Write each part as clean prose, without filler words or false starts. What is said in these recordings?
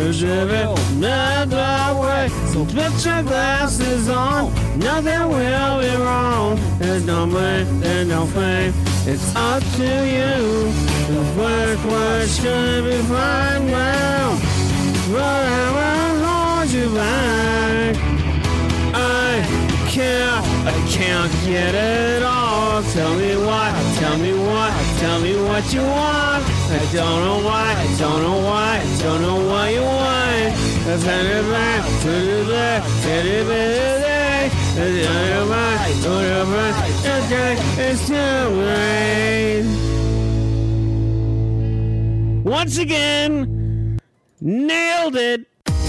Not that way. So put your glasses on. Nothing will be wrong. There's no blame, there's no fame. It's up to you. The first word should be fine now. Whatever holds you back. I can't get it all. Tell me what you want. I don't know why, I don't know what you want. Send it back, send it back, send it back. It's too late. Once again, nailed it.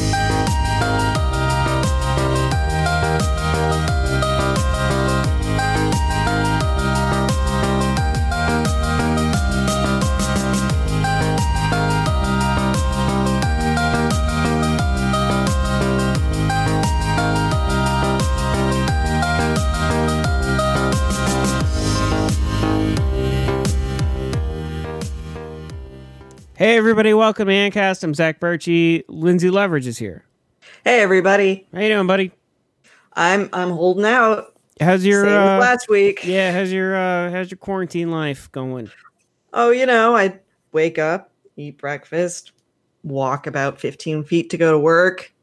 Hey everybody, welcome to Ancast. I'm Zach Birchie. Lindsay Leverage is here. Hey everybody. How you doing, buddy? I'm holding out. How's your same as last week? Yeah, how's your quarantine life going? Oh, I wake up, eat breakfast, walk about 15 feet to go to work,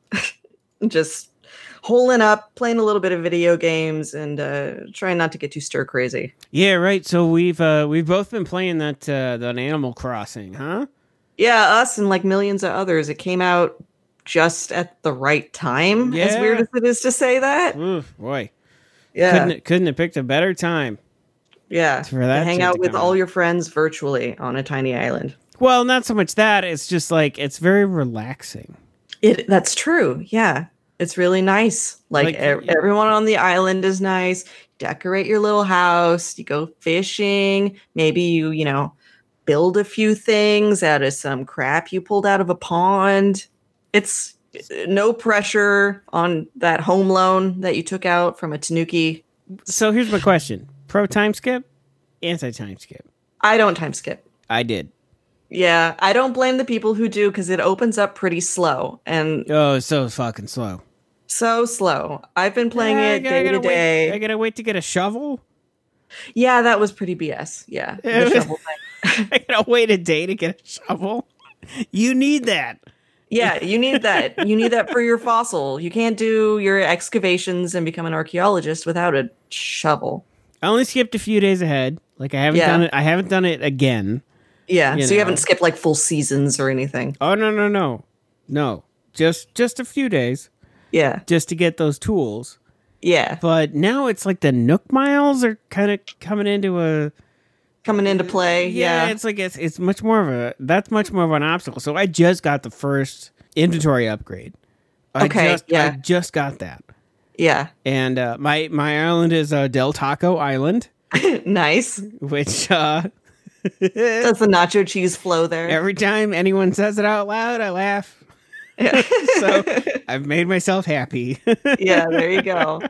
just holing up, playing a little bit of video games, and trying not to get too stir crazy. Yeah, right. So we've both been playing that Animal Crossing, huh? Yeah, us and like millions of others. It came out just at the right time. Yeah. As weird as it is to say that. Oof, boy. Yeah. Couldn't have picked a better time. Yeah. For that to hang out with all your friends virtually on a tiny island. Well, not so much that. It's just like, it's very relaxing. That's true. Yeah. It's really nice. Like everyone on the island is nice. Decorate your little house. You go fishing. Maybe you build a few things out of some crap you pulled out of a pond. It's no pressure on that home loan that you took out from a Tanuki. So here's my question. Pro time skip? Anti-time skip? I don't time skip. I did. Yeah, I don't blame the people who do because it opens up pretty slow. Oh, so fucking slow. So slow. I've been playing it day to day. I gotta wait to get a shovel? Yeah, that was pretty BS. Yeah, the shovel thing. I gotta wait a day to get a shovel? You need that. Yeah, you need that. You need that for your fossil. You can't do your excavations and become an archaeologist without a shovel. I only skipped a few days ahead. Like I haven't done it. I haven't done it again. Yeah, so you haven't skipped like full seasons or anything. Oh no. Just a few days. Yeah. Just to get those tools. Yeah. But now it's like the Nook Miles are kind of coming into play. Yeah. It's like it's much more of an obstacle. So I just got the first inventory upgrade. I just got that. Yeah. And my island is Del Taco Island. Nice. Which does the nacho cheese flow there? Every time anyone says it out loud, I laugh. Yeah. So I've made myself happy. Yeah, there you go.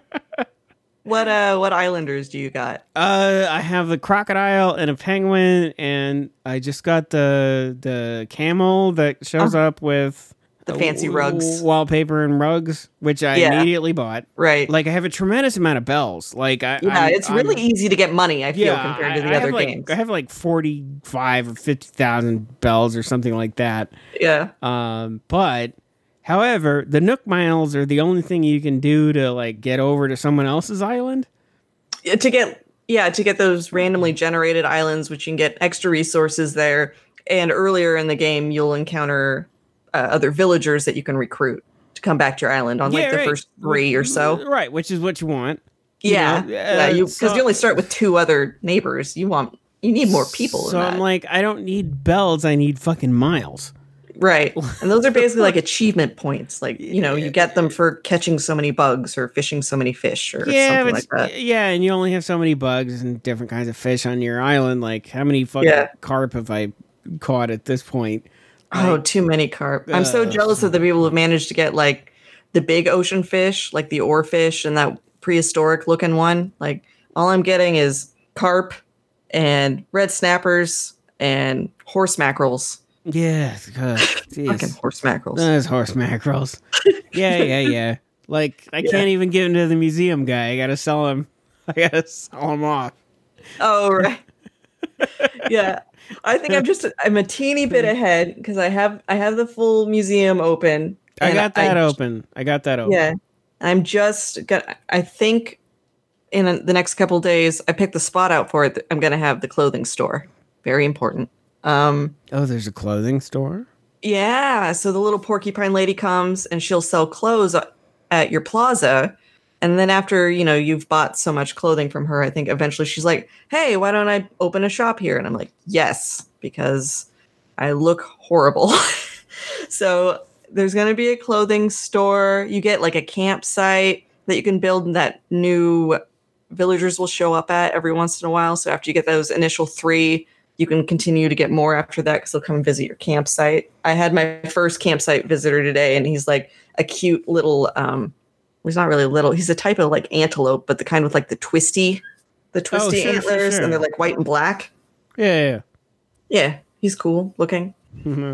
What islanders do you got? I have the crocodile and a penguin, and I just got the camel that shows up with the fancy rugs, wallpaper and rugs, which I immediately bought. Right. Like I have a tremendous amount of bells. Like it's really easy to get money. I feel compared to the other games. I have like 45 or 50,000 bells or something like that. Yeah. But however, the Nook Miles are the only thing you can do to like get over to someone else's island. To get those randomly generated islands, which you can get extra resources there. And earlier in the game, you'll encounter other villagers that you can recruit to come back to your island on the first 3 or so. Right, which is what you want. Yeah, because you only start with 2 other neighbors. You need more people. So I'm like, I don't need bells. I need fucking miles. Right. And those are basically like achievement points. Like, you get them for catching so many bugs or fishing so many fish or something like that. Yeah, and you only have so many bugs and different kinds of fish on your island. Like, how many fucking carp have I caught at this point? Like, too many carp. I'm so jealous of the people who've managed to get, like, the big ocean fish, like the oarfish and that prehistoric looking one. Like, all I'm getting is carp and red snappers and horse mackerels. Yeah. Fucking horse mackerels. Those horse mackerels. Yeah. Like, I can't even give him to the museum guy. I gotta sell him off. Oh, right. Yeah. I think I'm a teeny bit ahead because I have the full museum open. I got that open. Yeah. I think in the next couple of days, I picked the spot out for it. I'm going to have the clothing store. Very important. There's a clothing store? Yeah. So the little porcupine lady comes and she'll sell clothes at your plaza. And then after, you've bought so much clothing from her, I think eventually she's like, hey, why don't I open a shop here? And I'm like, yes, because I look horrible. So there's going to be a clothing store. You get like a campsite that you can build that new villagers will show up at every once in a while. So after you get those initial 3, you can continue to get more after that because they'll come and visit your campsite. I had my first campsite visitor today, and he's like a cute little, he's not really little. He's a type of like antelope, but the kind with like the twisty antlers, sure. And they're like white and black. Yeah. Yeah, he's cool looking. Mm-hmm.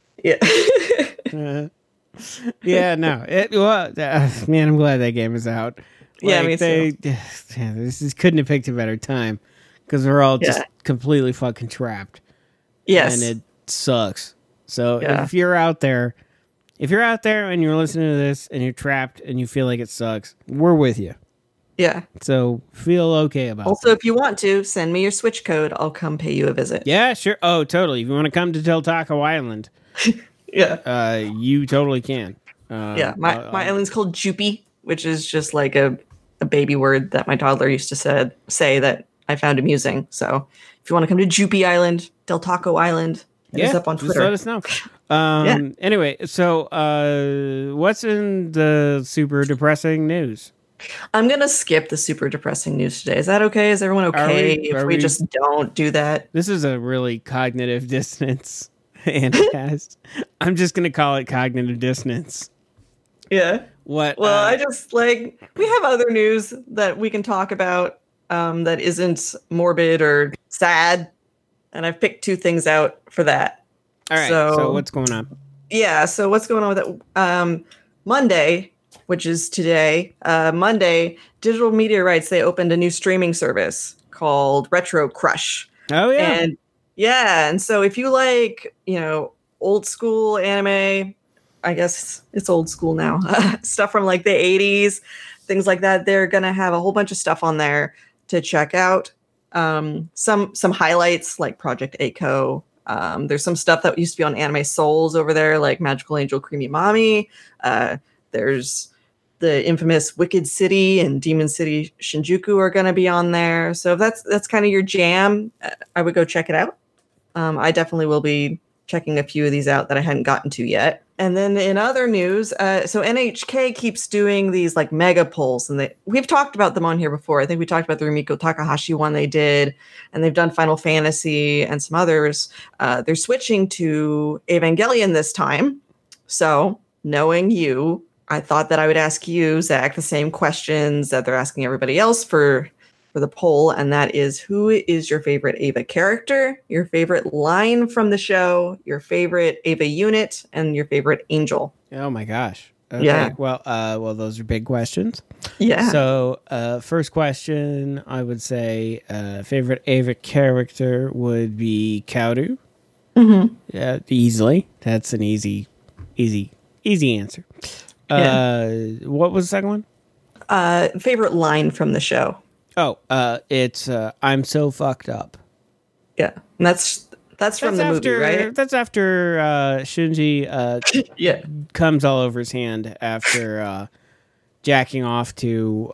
Yeah. Yeah, no. Man, I'm glad that game is out. Yeah, me too. This couldn't have picked a better time because we're all just completely fucking trapped. Yes. And it sucks. So if you're out there and you're listening to this and you're trapped and you feel like it sucks, we're with you. Yeah. So feel okay about it. Also, if you want to, send me your Switch code. I'll come pay you a visit. Yeah, sure. Oh, totally. If you want to come to Del Taco Island, you totally can. My island's called Joopy, which is just like a baby word that my toddler used to say that I found amusing. So if you want to come to Joopy Island, Del Taco Island, hit us up on Twitter. Just let us know. Anyway, so what's in the super depressing news? I'm going to skip the super depressing news today. Is that okay? Is everyone okay if we just don't do that? This is a really cognitive dissonance Anticast. I'm just going to call it cognitive dissonance. Yeah. What? Well, I just we have other news that we can talk about that isn't morbid or sad. And I've picked 2 things out for that. All right. So what's going on? Yeah. So what's going on with it? Monday, which is today, Monday, Digital Media Rights, they opened a new streaming service called Retro Crush. Oh, yeah. And so if you like, old school anime, I guess it's old school now, stuff from like the 80s, things like that, they're going to have a whole bunch of stuff on there to check out. Some highlights like Project A-ko. There's some stuff that used to be on Anime Souls over there, like Magical Angel Creamy Mami. There's the infamous Wicked City and Demon City Shinjuku are going to be on there. So if that's kind of your jam, I would go check it out. I definitely will be checking a few of these out that I hadn't gotten to yet. And then in other news, so NHK keeps doing these like mega polls, and we've talked about them on here before. I think we talked about the Rumiko Takahashi one they did, and they've done Final Fantasy and some others. They're switching to Evangelion this time. So knowing you, I thought that I would ask you, Zach, the same questions that they're asking everybody else for the poll, and that is, who is your favorite Eva character, your favorite line from the show, your favorite Eva unit, and your favorite angel? Oh my gosh. Okay. Yeah. Well, those are big questions. Yeah. So, first question, I would say favorite Eva character would be Kaoru. Mm-hmm. Yeah, easily. That's an easy answer. What was the second one? Favorite line from the show. Oh, it's I'm so fucked up. Yeah, and that's from the movie, right? That's after Shinji comes all over his hand after jacking off to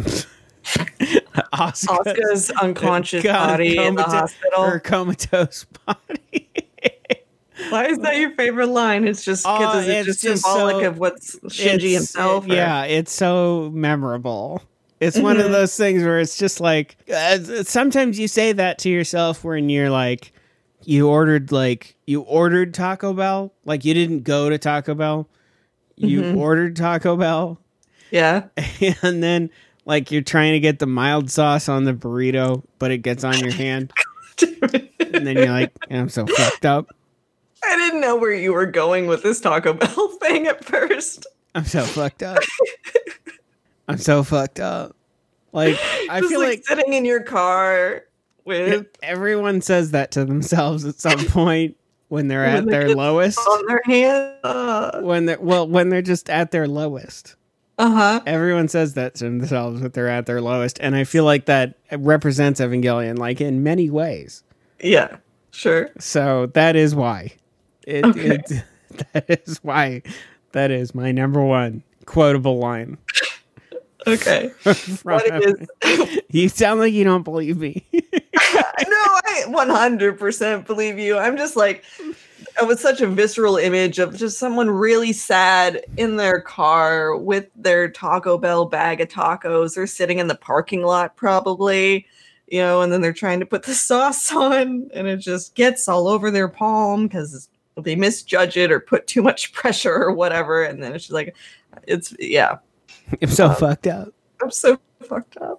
Asuka's unconscious body in the hospital. Her comatose body. Why is that your favorite line? It's just because it's just symbolic of what's Shinji himself. Yeah, it's so memorable. It's one of those things where it's just like, sometimes you say that to yourself when you're like, you ordered Taco Bell. Like, you didn't go to Taco Bell. You ordered Taco Bell. Yeah. And then, like, you're trying to get the mild sauce on the burrito, but it gets on your hand. And then you're like, I'm so fucked up. I didn't know where you were going with this Taco Bell thing at first. I'm so fucked up. I'm so fucked up. Like, I Just feel like sitting in your car with everyone says that to themselves at some point when they're at their lowest. On their hand. When they're just at their lowest. Uh-huh. Everyone says that to themselves when they're at their lowest. And I feel like that represents Evangelion, like in many ways. Yeah, sure. So that is why. That is why. That is my number one quotable line. Okay. What is? You sound like you don't believe me. No, I 100% believe you. I'm just like, it was such a visceral image of just someone really sad in their car with their Taco Bell bag of tacos. They're sitting in the parking lot probably, and then they're trying to put the sauce on and it just gets all over their palm because they misjudge it or put too much pressure or whatever. And then it's just like, yeah. I'm so fucked up. I'm so fucked up.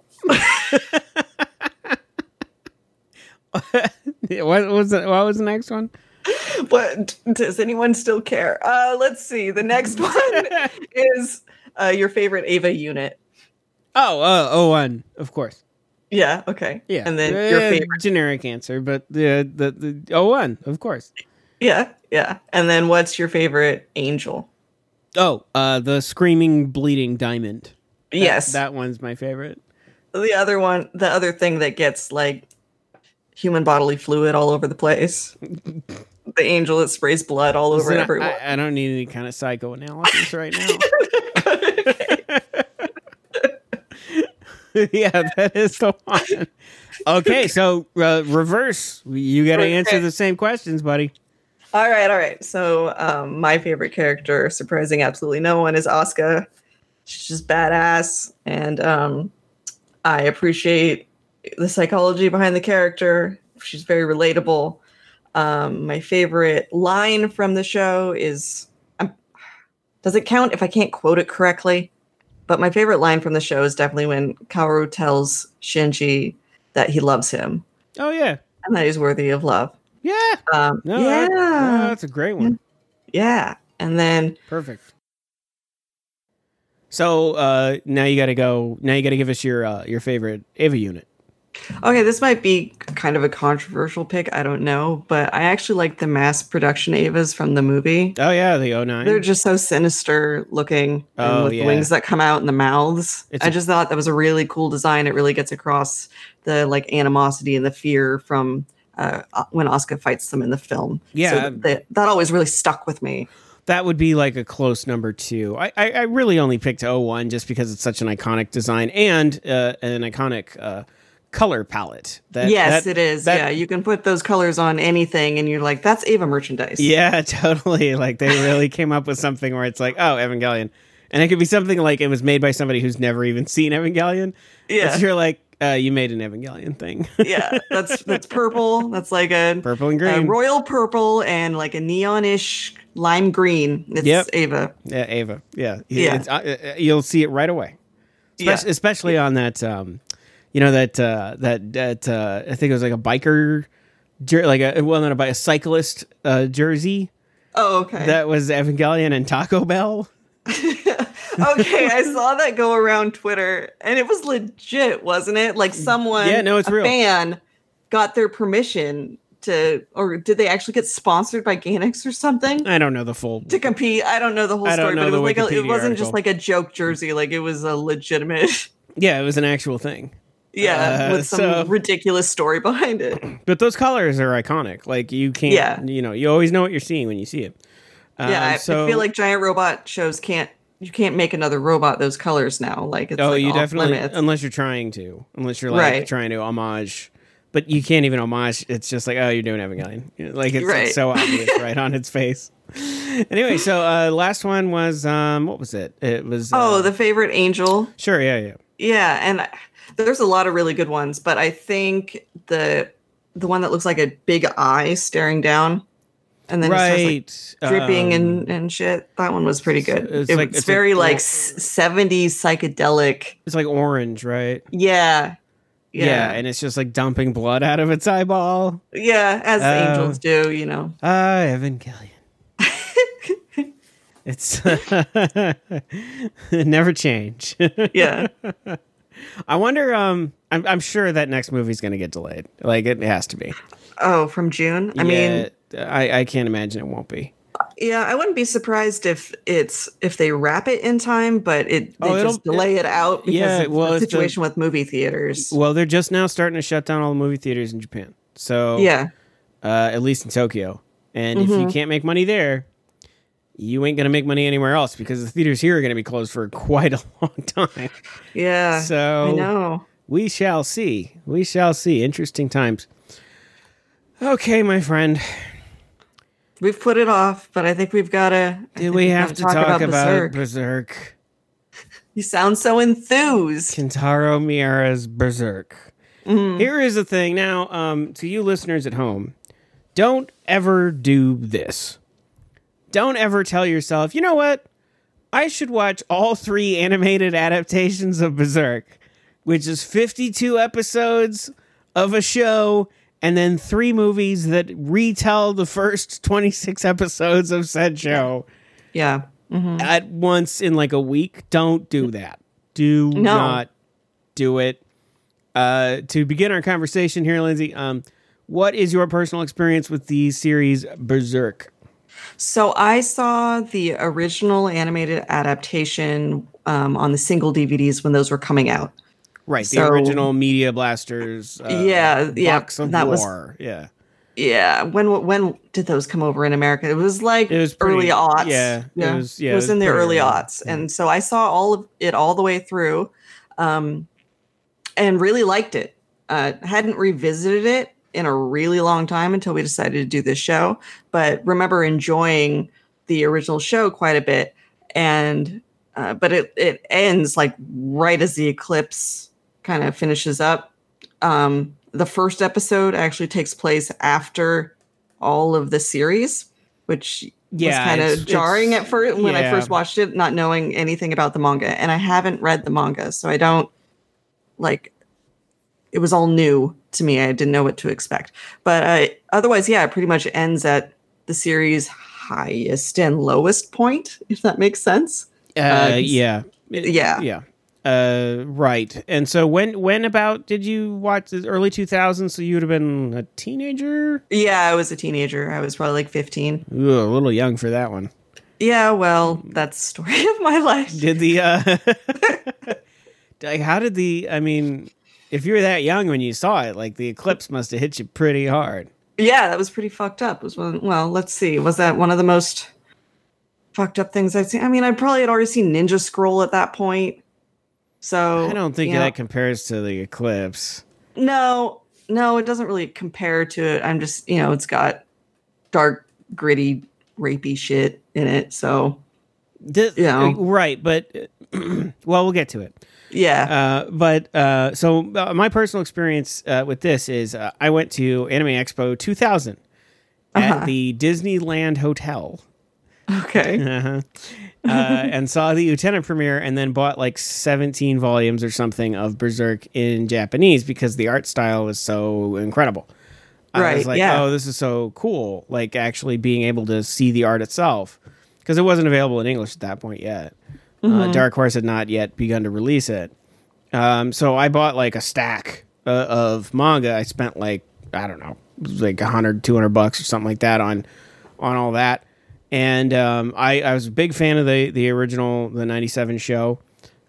What was the next one? But does anyone still care? Let's see. The next one is your favorite Ava unit. Oh, one, of course. Yeah. Okay. Yeah. And then your favorite generic answer, but the one, of course. Yeah. Yeah. And then what's your favorite angel? Oh, the screaming, bleeding diamond. Yes. That one's my favorite. The other thing that gets like human bodily fluid all over the place. The angel that sprays blood all over everyone. I don't need any kind of psychoanalysis right now. Yeah, that is the one. Okay, so reverse. You got to answer the same questions, buddy. All right. So my favorite character, surprising absolutely no one, is Asuka. She's just badass. And I appreciate the psychology behind the character. She's very relatable. My favorite line from the show is, does it count if I can't quote it correctly? But my favorite line from the show is definitely when Kaoru tells Shinji that he loves him. Oh, yeah. And that he's worthy of love. Yeah. That's a great one. Yeah. And then. Perfect. So now you got to give us your favorite Ava unit. Okay, this might be kind of a controversial pick. I don't know, but I actually like the mass production Avas from the movie. Oh yeah, the 09. They're just so sinister looking, and with the wings that come out and the mouths. I just thought that was a really cool design. It really gets across the like animosity and the fear from when Asuka fights them in the film. Yeah, so that always really stuck with me. That would be like a close number 2. I really only picked 01 just because it's such an iconic design and an iconic color palette. It is. Yeah, you can put those colors on anything and you're like, that's Ava merchandise. Yeah, totally. Like they really came up with something where it's like, oh, Evangelion. And it could be something like it was made by somebody who's never even seen Evangelion. Yeah. So you're like, you made an Evangelion thing. Yeah, that's purple. That's like a purple and green. Royal purple and like a neonish lime green. It's Ava. Yeah, Ava. Yeah. You'll see it right away. Especially on that that I think it was like a biker, not a cyclist jersey. Oh, okay. That was Evangelion and Taco Bell. Okay, I saw that go around Twitter, and it was legit, wasn't it? Like someone, it's real. Fan got their permission or did they actually get sponsored by Ganex or something? I don't know the full to compete. I don't know the whole story, but it was like it wasn't just like a joke jersey. Like it was a legitimate. Yeah, it was an actual thing. Yeah, with some ridiculous story behind it. But those colors are iconic. Like you can't, you always know what you're seeing when you see it. I feel like giant robot shows you can't make another robot those colors now. Like it's you definitely limits. Unless you're trying to, trying to homage. But you can't even homage. It's just like, oh, you're doing Evangelion. Like it's so obvious right on its face. Anyway, so last one was what was it? It was the favorite angel. Sure, yeah. Yeah, and there's a lot of really good ones, but I think the one that looks like a big eye staring down and then it starts, like, dripping and shit. That one was pretty good. It's very 70s psychedelic. It's like orange, right? Yeah. Yeah. and it's just like dumping blood out of its eyeball. Yeah, as angels do, you know. Evangelion. It's never change. Yeah. I wonder. I'm sure that next movie's going to get delayed. Like it has to be. Oh, from June. I mean, I can't imagine it won't be. Yeah, I wouldn't be surprised if they wrap it in time, but they just delay it out because of the situation with movie theaters. Well, they're just now starting to shut down all the movie theaters in Japan. So yeah, at least in Tokyo. And if you can't make money there, you ain't gonna make money anywhere else because the theaters here are gonna be closed for quite a long time. Yeah, so I know. We shall see. We shall see. Interesting times. Okay, my friend. We've put it off, but I think we've got to. Do we have to talk about Berserk? You sound so enthused. Kentaro Miura's Berserk. Here is the thing. Now, to you listeners at home, don't ever do this. Don't ever tell yourself, you know what? I should watch all 3 animated adaptations of Berserk, which is 52 episodes of a show and then 3 movies that retell the first 26 episodes of said show. Yeah. At once in like a week. Don't do that. Do not do it. To begin our conversation here, Lindsay, what is your personal experience with the series Berserk? So I saw the original animated adaptation on the single DVDs when those were coming out. Right, the original Media Blasters. Box of War. Yeah. When did those come over in America? It was like early aughts. Yeah. It was in the early aughts. And so I saw all of it all the way through and really liked it. Hadn't revisited it in a really long time until we decided to do this show. But remember enjoying the original show quite a bit. And but it ends like right as the eclipse kind of finishes up. The first episode actually takes place after all of the series, which was kind of jarring at first when I first watched it, not knowing anything about the manga. And I haven't read the manga, so I don't it was all new to me. I didn't know what to expect. But otherwise, it pretty much ends at the series' highest and lowest point, if that makes sense. Right. And so when about did you watch the early 2000s? So you would have been a teenager? Yeah, I was a teenager. I was probably like 15. Ooh, a little young for that one. Yeah, well, that's the story of my life. Did if you were that young when you saw it, like the eclipse must have hit you pretty hard. Yeah, that was pretty fucked up. Let's see. Was that one of the most fucked up things I've seen? I mean, I probably had already seen Ninja Scroll at that point. So I don't think that compares to the eclipse. No, it doesn't really compare to it. I'm just, it's got dark, gritty, rapey shit in it. So, right. But, well, we'll get to it. Yeah. So my personal experience with this is I went to Anime Expo 2000 at the Disneyland Hotel. Okay. And saw the Utena premiere and then bought like 17 volumes or something of Berserk in Japanese because the art style was so incredible. I was like, oh, this is so cool. Like actually being able to see the art itself because it wasn't available in English at that point yet. Dark Horse had not yet begun to release it. So I bought like a stack of manga. I spent like, I don't know, like $100, $200 or something like that on all that. And I was a big fan of the original, the 97 show.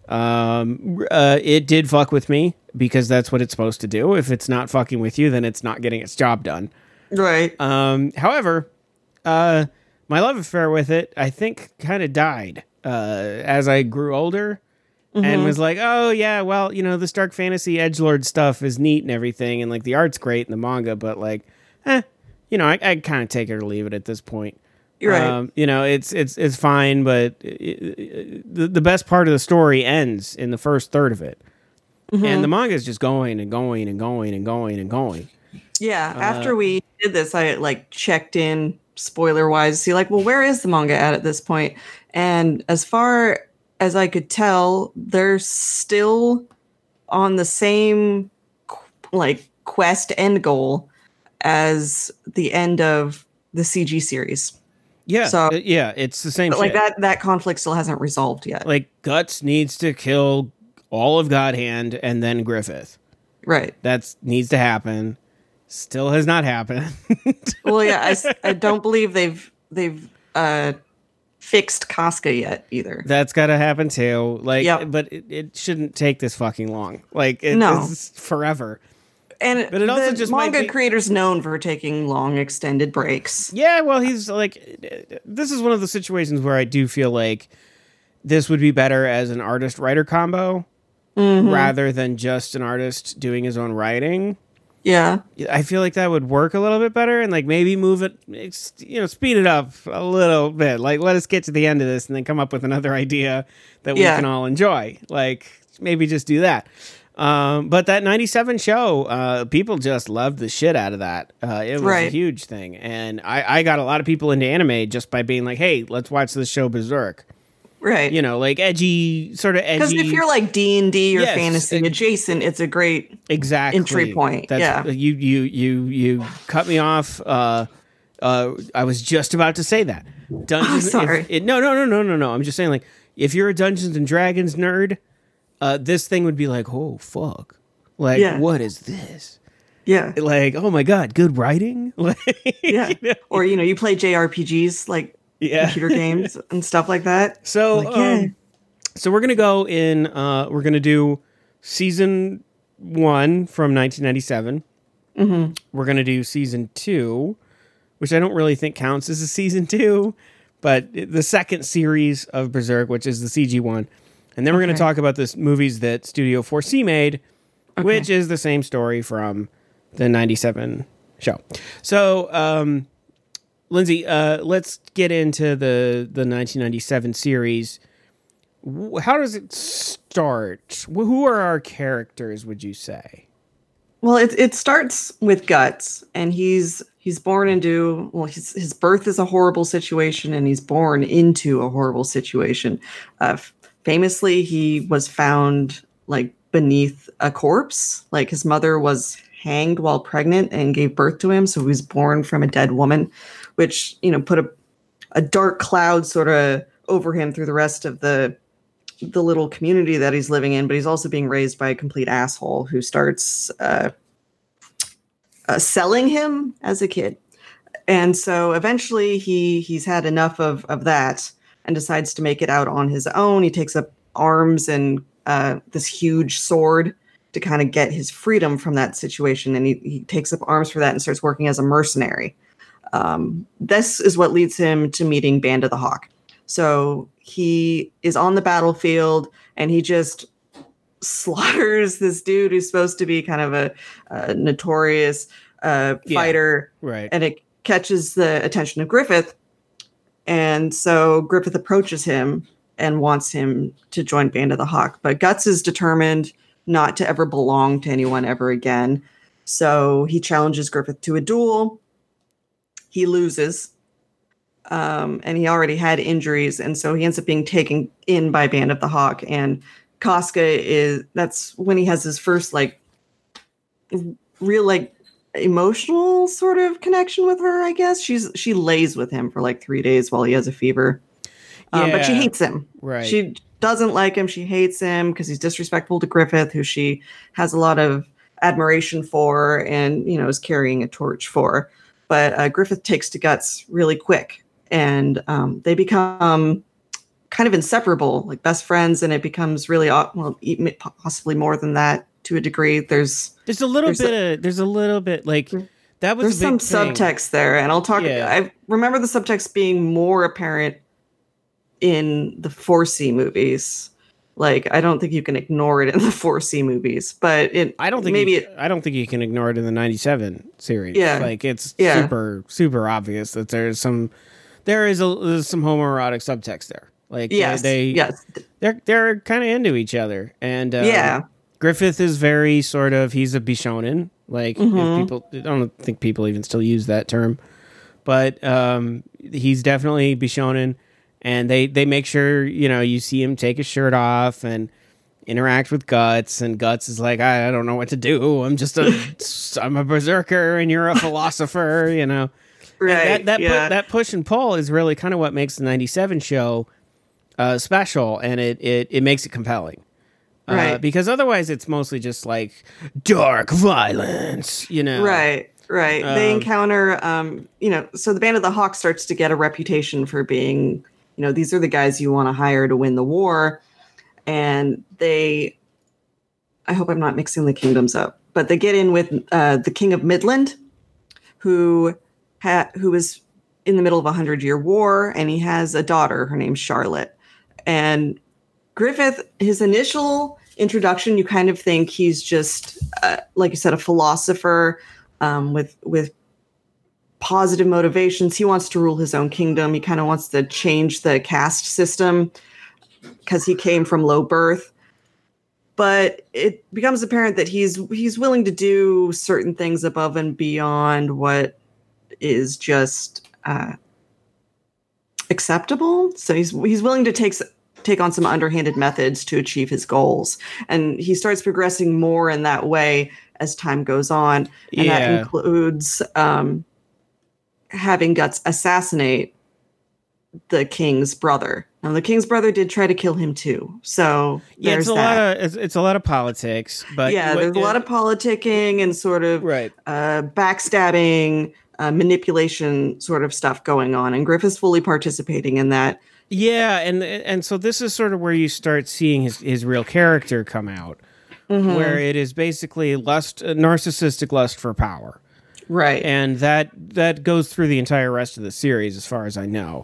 It did fuck with me because that's what it's supposed to do. If it's not fucking with you, then it's not getting its job done. Right. However, my love affair with it, I think, kind of died as I grew older and was like, oh, yeah, well, this dark fantasy edgelord stuff is neat and everything. And like the art's great in the manga, but like, I kind of take it or leave it at this point. You're right. It's fine, but the best part of the story ends in the first third of it. And the manga is just going and going and going and going and going. Yeah. After we did this, I like checked in spoiler wise to see like, well, where is the manga at this point? And as far as I could tell, they're still on the same like quest end goal as the end of the CG series. Yeah, So yeah, it's the same shit. Like that conflict still hasn't resolved yet. Like, Guts needs to kill all of Godhand and then Griffith. Right. That needs to happen. Still has not happened. Well, yeah, I don't believe they've fixed Casca yet either. That's got to happen too. Like, Yep. But it shouldn't take this fucking long. Like, No. it's forever. And But it also the just might manga be- creators known for taking long extended breaks. Yeah, well, he's like, this is one of the situations where I do feel like this would be better as an artist-writer combo rather than just an artist doing his own writing. Yeah. I feel like that would work a little bit better, and like maybe move it, speed it up a little bit. Like, let us get to the end of this and then come up with another idea that we can all enjoy. Like, maybe just do that. But that 97 show, people just loved the shit out of that. It was a huge thing. And I got a lot of people into anime just by being like, hey, let's watch this show Berserk. Right. Like sort of edgy. Because if you're like D&D or Yes, fantasy adjacent, it's a great entry point. You cut me off. I was just about to say that. Dungeons. Sorry. No. I'm just saying, like, if you're a Dungeons and Dragons nerd, this thing would be like, oh fuck, like, what is this? Yeah. Like, oh my god, good writing. Like, yeah. Or you play JRPGs like computer games and stuff like that. So, so we're gonna go in. We're gonna do season 1 from 1997. Mm-hmm. We're gonna do season 2, which I don't really think counts as a season 2, but the second series of Berserk, which is the CG one. And then we're going to talk about the movies that Studio 4C made, which is the same story from the 97 show. So, Lindsay, let's get into the 1997 series. How does it start? Who are our characters, would you say? Well, it starts with Guts, and he's born into, his birth is a horrible situation, and he's born into a horrible situation. Famously, he was found like beneath a corpse. Like, his mother was hanged while pregnant and gave birth to him, so he was born from a dead woman, which put a dark cloud sort of over him through the rest of the little community that he's living in. But he's also being raised by a complete asshole who starts selling him as a kid, and so eventually he's had enough of that and decides to make it out on his own. He takes up arms and this huge sword to kind of get his freedom from that situation. And he takes up arms for that and starts working as a mercenary. This is what leads him to meeting Band of the Hawk. So he is on the battlefield and he just slaughters this dude who's supposed to be kind of a notorious fighter. Right. And it catches the attention of Griffith. And so Griffith approaches him and wants him to join Band of the Hawk. But Guts is determined not to ever belong to anyone ever again. So he challenges Griffith to a duel. He loses. And he already had injuries. And so he ends up being taken in by Band of the Hawk. And Casca that's when he has his first real emotional sort of connection with her, I guess. She lays with him for 3 days while he has a fever. But she hates him. Right. She doesn't like him. She hates him because he's disrespectful to Griffith, who she has a lot of admiration for and, is carrying a torch for. But Griffith takes to Guts really quick. And they become kind of inseparable, like best friends. And it becomes really, even possibly more than that to a degree. There's a little bit that was there's some thing. Subtext there, and I'll talk. Yeah. I remember the subtext being more apparent in the 4C movies. I don't think you can ignore it in the 4C movies, but I don't think you can ignore it in the 97 series. Yeah. It's super, super obvious that there is some homoerotic subtext there. Yes. They're kind of into each other. And Griffith is very sort of, he's a Bishonen. If people, I don't think people even still use that term, but he's definitely Bishonen. And they make sure, you see him take his shirt off, and interact with Guts, and Guts is like, I don't know what to do. I'm a berserker, and you're a philosopher, you know. Right. That push and pull is really kind of what makes the 97 show special, and it makes it compelling. Right. Because otherwise it's mostly just like dark violence, you know. Right. They encounter, so the Band of the Hawk starts to get a reputation for being, these are the guys you want to hire to win the war. And I hope I'm not mixing the kingdoms up, but they get in with the King of Midland, who was in the middle of a 100-year war, and he has a daughter. Her name's Charlotte. And Griffith, his initial introduction, you kind of think he's just, like you said, a philosopher with positive motivations. He wants to rule his own kingdom. He kind of wants to change the caste system because he came from low birth. But it becomes apparent that he's willing to do certain things above and beyond what is just acceptable. So he's willing to take on some underhanded methods to achieve his goals. And he starts progressing more in that way as time goes on. And that includes having Guts assassinate the king's brother. Now, the king's brother did try to kill him too. So it's a lot of politics. But there's a lot of politicking and sort of backstabbing, manipulation sort of stuff going on. And Griffith's fully participating in that. Yeah, and so this is sort of where you start seeing his real character come out, where it is basically narcissistic lust for power. Right. And that goes through the entire rest of the series, as far as I know.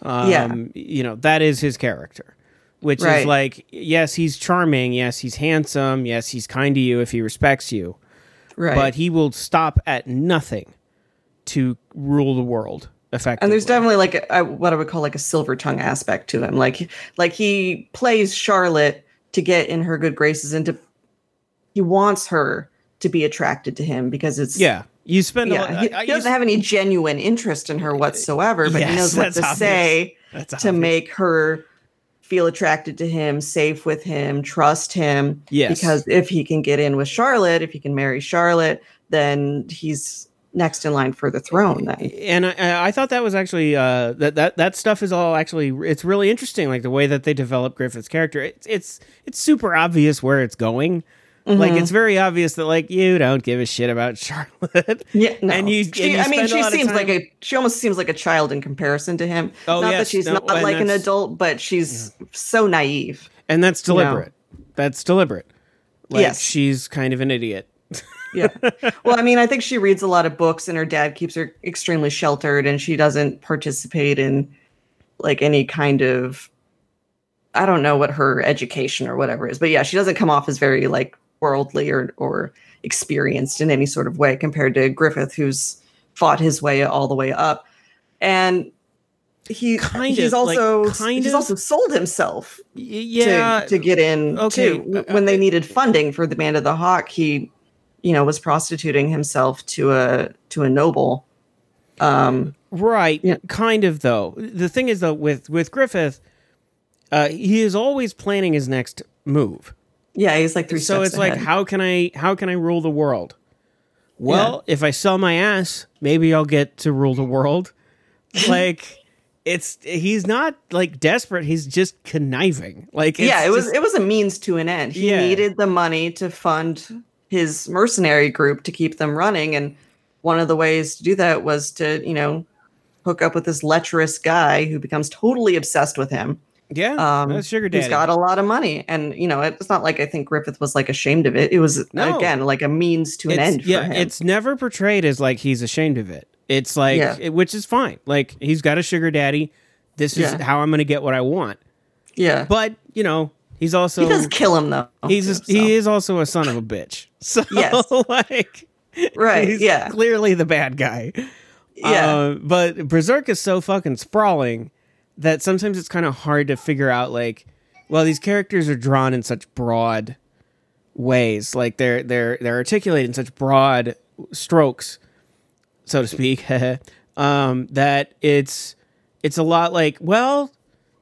That is his character, which is like, yes, he's charming. Yes, he's handsome. Yes, he's kind to you if he respects you. Right. But he will stop at nothing to rule the world effectively. And there's definitely like what I would call like a silver tongue aspect to him. Like he plays Charlotte to get in her good graces, and he wants her to be attracted to him because it's You spend he doesn't have any genuine interest in her whatsoever, but he knows what to say to make her feel attracted to him, safe with him, trust him. Yes. Because if he can get in with Charlotte, if he can marry Charlotte, then he's next in line for the throne. Then. And I thought that was actually that stuff is all actually, it's really interesting, like the way that they develop Griffith's character. It's super obvious where it's going. Like, it's very obvious that, like, you don't give a shit about Charlotte. Yeah, no. She almost seems like a child in comparison to him. Oh, not that she's not like an adult, but she's so naive. And that's deliberate. That's deliberate. Like, she's kind of an idiot. Yeah. Well, I mean, I think she reads a lot of books, and her dad keeps her extremely sheltered, and she doesn't participate in, like, any kind of, I don't know what her education or whatever is. But, yeah, she doesn't come off as very, like, worldly or experienced in any sort of way compared to Griffith, who's fought his way all the way up. And he's also sold himself to get in too. When they needed funding for the Band of the Hawk, he was prostituting himself to a noble. Right. Yeah. Kind of, though. The thing is, though, with Griffith, he is always planning his next move. Yeah, he's like 3 steps So it's ahead. like, how can I rule the world? Well, if I sell my ass, maybe I'll get to rule the world. Like, he's not like desperate. He's just conniving. Like, it was a means to an end. He needed the money to fund his mercenary group to keep them running, and one of the ways to do that was to hook up with this lecherous guy who becomes totally obsessed with him. Yeah, that's sugar daddy. He's got a lot of money, and it's not like I think Griffith was like ashamed of it. It was again like a means to an end for him. It's never portrayed as like he's ashamed of it. It's like, which is fine. Like, he's got a sugar daddy. This is how I'm going to get what I want. Yeah, but he's also, he does kill him though. He is also a son of a bitch. So like, right? He's clearly the bad guy. Yeah, but Berserk is so fucking sprawling that sometimes it's kind of hard to figure out, like, well, these characters are drawn in such broad ways, like they're articulated in such broad strokes, so to speak, that it's a lot like, well,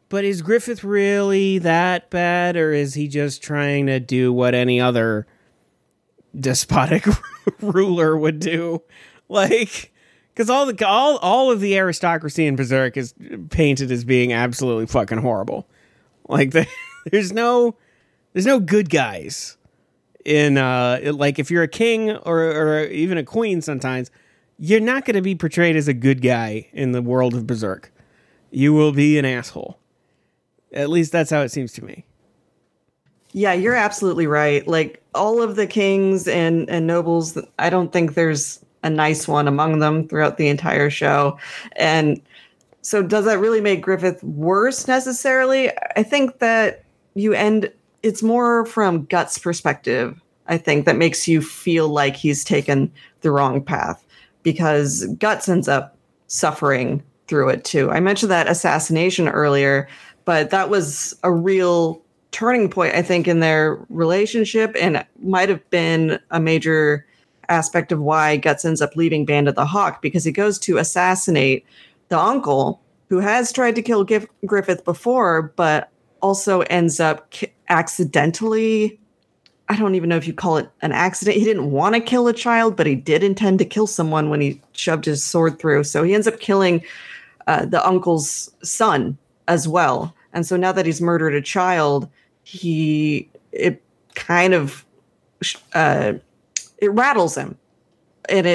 But is Griffith really that bad, or is he just trying to do what any other despotic ruler would do? Like, because all of the aristocracy in Berserk is painted as being absolutely fucking horrible. Like, there's no good guys in like, if you're a king or even a queen, sometimes you're not going to be portrayed as a good guy in the world of Berserk. You will be an asshole. At least that's how it seems to me. Yeah, you're absolutely right. Like, all of the kings and nobles, I don't think there's a nice one among them throughout the entire show. And so does that really make Griffith worse necessarily? I think that it's more from Guts' perspective, I think, that makes you feel like he's taken the wrong path, because Guts ends up suffering through it too. I mentioned that assassination earlier, but that was a real turning point, I think, in their relationship, and might have been a major aspect of why Guts ends up leaving Band of the Hawk, because he goes to assassinate the uncle who has tried to kill Griffith before, but also ends up accidentally, I don't even know if you call it an accident. He didn't want to kill a child, but he did intend to kill someone when he shoved his sword through. So he ends up killing the uncle's son as well. And so now that he's murdered a child, it rattles him, and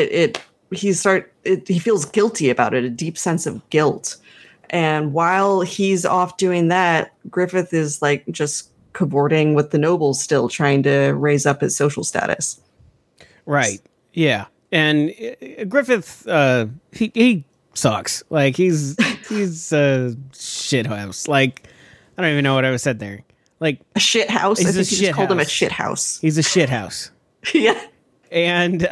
he feels guilty about it, a deep sense of guilt. And while he's off doing that, Griffith is like just cavorting with the nobles, still trying to raise up his social status. Right. Yeah. And Griffith, he sucks. Like, he's a shithouse. Like, I don't even know what I was said there. Like, a shit house. I think he just called him a shit house. He's a shit house. Yeah. And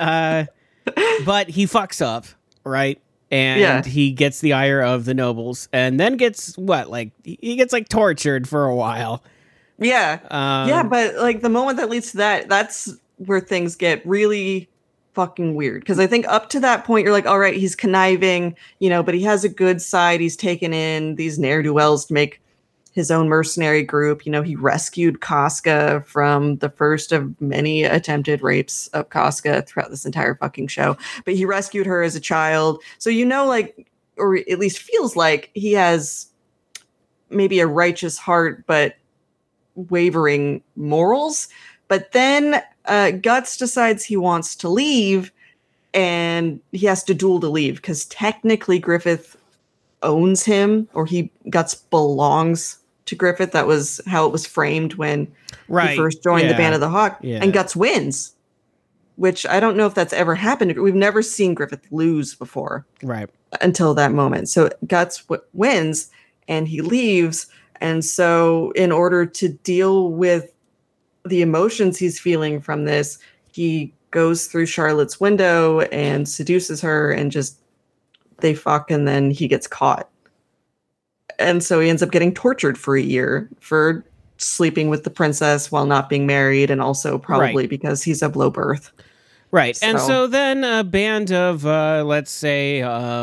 but he fucks up, right? And he gets the ire of the nobles, and then gets he gets like tortured for a while. Yeah. But like, the moment that leads to that, that's where things get really fucking weird. Because I think up to that point, you're like, all right, he's conniving, but he has a good side. He's taken in these ne'er-do-wells to make his own mercenary group. He rescued Casca from the first of many attempted rapes of Casca throughout this entire fucking show. But he rescued her as a child. So, or at least feels like he has maybe a righteous heart, but wavering morals. But then Guts decides he wants to leave, and he has to duel to leave, because technically Griffith owns him, or Guts belongs to Griffith. That was how it was framed when he first joined the Band of the Hawk. Yeah. And Guts wins, which I don't know if that's ever happened. We've never seen Griffith lose before, right? Until that moment. So Guts wins, and he leaves. And so in order to deal with the emotions he's feeling from this, he goes through Charlotte's window and seduces her, and they fuck, and then he gets caught. And so he ends up getting tortured for a year for sleeping with the princess while not being married, and also probably because he's of low birth. Right. So. And so then a band of, let's say,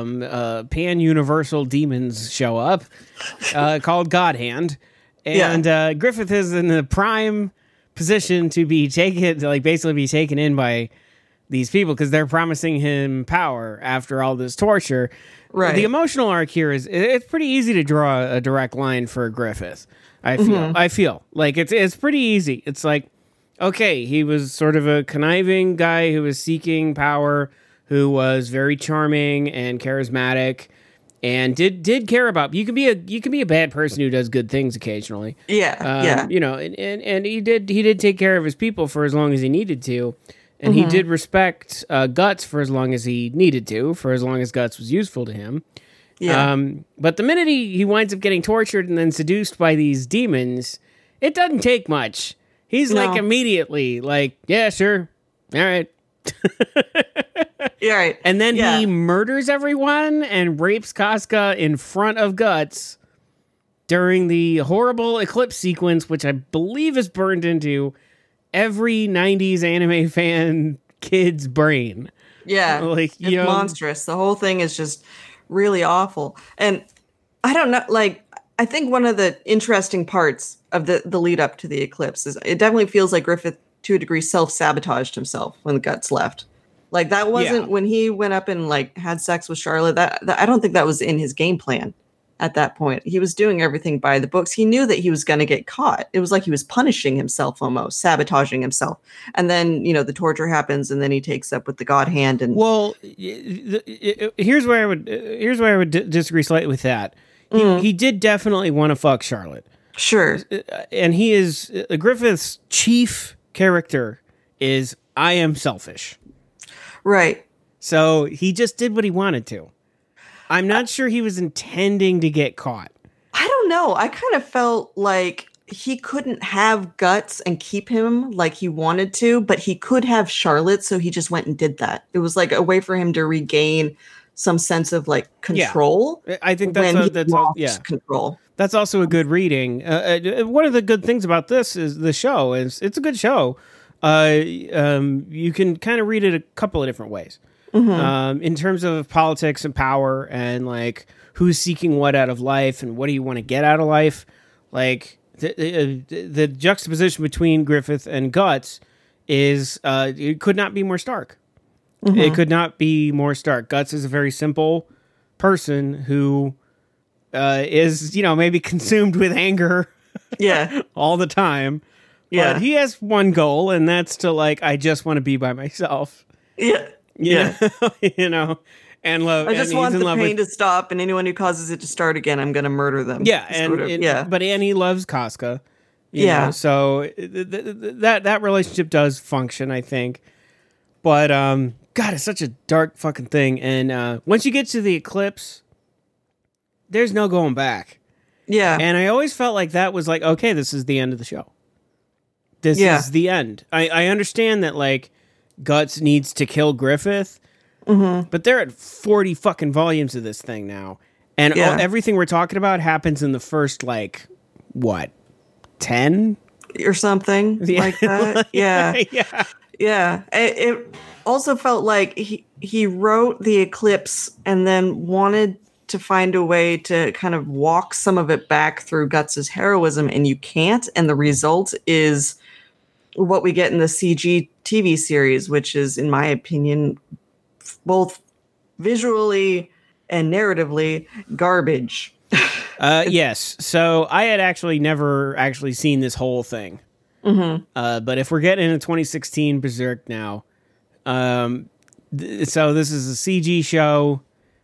pan-universal demons show up called Godhand. And Griffith is in the prime position to be basically be taken in by these people, because they're promising him power after all this torture. Right. The emotional arc here it's pretty easy to draw a direct line for Griffith. I feel like it's pretty easy. It's like, okay, he was sort of a conniving guy who was seeking power, who was very charming and charismatic, and did care about. You can be a bad person who does good things occasionally. Yeah. And he did take care of his people for as long as he needed to. And he did respect Guts for as long as he needed to, for as long as Guts was useful to him. Yeah. But the minute he winds up getting tortured and then seduced by these demons, it doesn't take much. He's like immediately like, yeah, sure. All right. Yeah, right. And then he murders everyone and rapes Casca in front of Guts during the horrible eclipse sequence, which I believe is burned into every 90s anime fan kid's brain. Yeah. It's monstrous. The whole thing is just really awful. And I don't know, like, I think one of the interesting parts of the lead up to the eclipse is it definitely feels like Griffith, to a degree, self-sabotaged himself when the Guts left. Like, that wasn't when he went up and like had sex with Charlotte. That I don't think that was in his game plan at that point. He was doing everything by the books. He knew that he was going to get caught. It was like he was punishing himself, almost sabotaging himself. And then, the torture happens, and then he takes up with the God Hand. And here's where I would disagree slightly with that. He did definitely want to fuck Charlotte. Sure. And he is Griffith's chief character is I am selfish. Right. So he just did what he wanted to. I'm not sure he was intending to get caught. I don't know. I kind of felt like he couldn't have Guts and keep him like he wanted to, but he could have Charlotte, so he just went and did that. It was like a way for him to regain some sense of like control. Yeah. I think that's control. That's also a good reading. One of the good things about this is the show is it's a good show. You can kind of read it a couple of different ways. In terms of politics and power and like who's seeking what out of life and what do you want to get out of life. Like the juxtaposition between Griffith and Guts is it could not be more stark. It could not be more stark. Guts is a very simple person who is, maybe consumed with anger all the time. Yeah. But he has one goal, and that's to like, I just want to be by myself. Yeah. And love. I just want the pain to stop, and anyone who causes it to start again, I'm going to murder them. Yeah. But Annie loves Casca. You know, so that relationship does function, I think. But, God, it's such a dark fucking thing. And once you get to the eclipse, there's no going back. Yeah. And I always felt like that was like, okay, this is the end of the show. This is the end. I understand that, like, Guts needs to kill Griffith, but they're at 40 fucking volumes of this thing now. And everything we're talking about happens in the first, like, what, 10? Or something like that. Yeah. It also felt like he wrote the eclipse and then wanted to find a way to kind of walk some of it back through Guts's heroism, and you can't. And the result is what we get in the CG TV series, which is, in my opinion, both visually and narratively garbage. Yes. So I had actually never actually seen this whole thing. But if we're getting into 2016 Berserk now, so this is a CG show,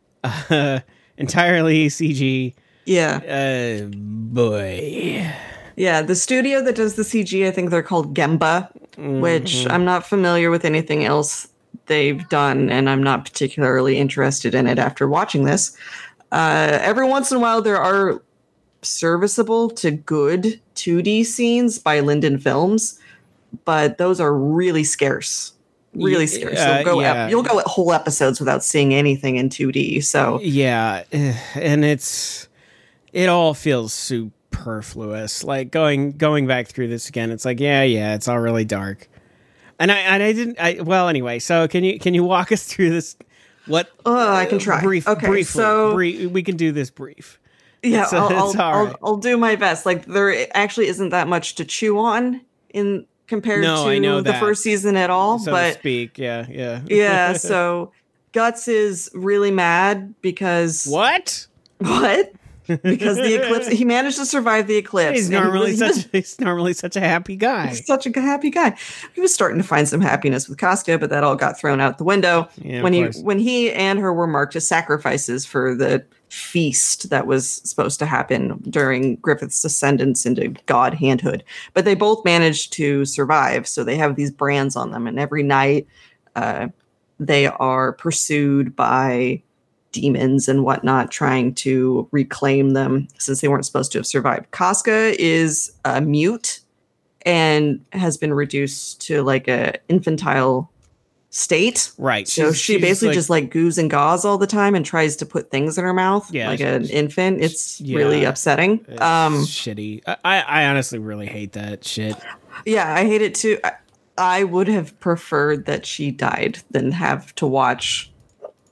entirely CG. Yeah. Boy. Yeah, the studio that does the CG, I think they're called Gemba, which I'm not familiar with anything else they've done, and I'm not particularly interested in it after watching this. Every once in a while, there are serviceable to good 2D scenes by Linden Films, but those are really scarce. Really scarce. You'll go whole episodes without seeing anything in 2D. So and it all feels superfluous. Like going back through this again, it's like it's all really dark. And anyway. So can you walk us through this? What? I can try. Briefly. So we can do this brief. Yeah, I'll do my best. Like, there actually isn't that much to chew on compared to the first season at all. So but to speak, yeah. Yeah, so Guts is really mad because What? Because the eclipse, he managed to survive the eclipse. He's normally such a happy guy. He's such a happy guy. He was starting to find some happiness with Casca, but that all got thrown out the window when he and her were marked as sacrifices for the feast that was supposed to happen during Griffith's ascendance into god handhood. But they both managed to survive, so they have these brands on them, and every night they are pursued by demons and whatnot, trying to reclaim them since they weren't supposed to have survived. Casca is mute and has been reduced to like a infantile state. Right. So she basically just like goos and gaws all the time and tries to put things in her mouth like an infant. It's really upsetting. It's shitty. I honestly really hate that shit. Yeah, I hate it too. I would have preferred that she died than have to watch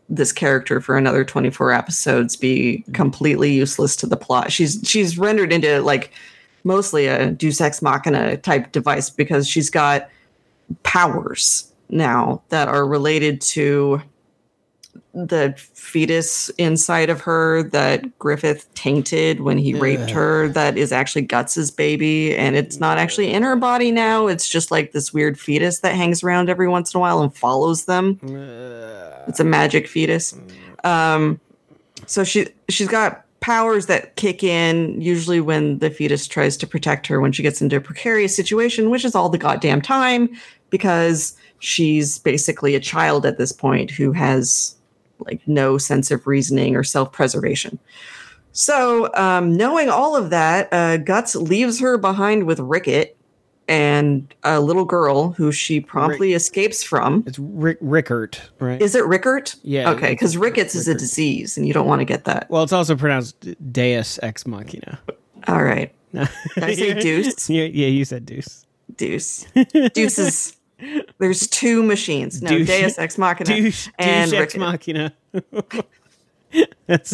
this character for another 24 episodes be completely useless to the plot. She's rendered into like mostly a Deus Ex Machina type device because she's got powers now that are related to the fetus inside of her that Griffith tainted when he raped her, that is actually Guts's baby, and it's not actually in her body now. It's just like this weird fetus that hangs around every once in a while and follows them. It's a magic fetus. So she's got powers that kick in usually when the fetus tries to protect her when she gets into a precarious situation, which is all the goddamn time because she's basically a child at this point who has like no sense of reasoning or self-preservation. So knowing all of that, Guts leaves her behind with Rickett and a little girl who she promptly escapes from. It's Rickert, right? Is it Rickert? Yeah. Okay, because Ricketts is a disease and you don't want to get that. Well, it's also pronounced Deus Ex Machina. All right. Did I say deuce? Yeah, you said deuce. Deuce. Deuce is... There's two machines. No, Deus Ex Machina and Deus Ex Machina. That's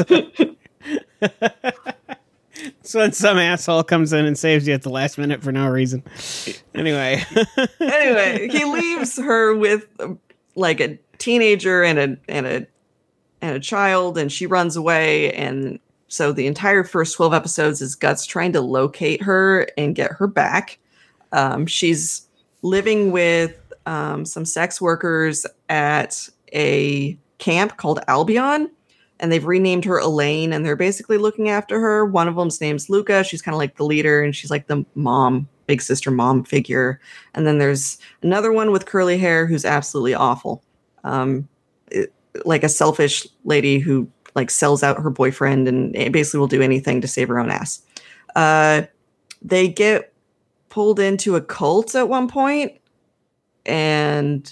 so when some asshole comes in and saves you at the last minute for no reason. Anyway, he leaves her with like a teenager and a child, and she runs away. And so the entire first 12 episodes is Guts trying to locate her and get her back. She's living with some sex workers at a camp called Albion, and they've renamed her Elaine, and they're basically looking after her. One of them's name's Luca. She's kind of like the leader, and she's like the mom, big sister mom figure. And then there's another one with curly hair who's absolutely awful. Like a selfish lady who like sells out her boyfriend and basically will do anything to save her own ass. They get pulled into a cult at one point, and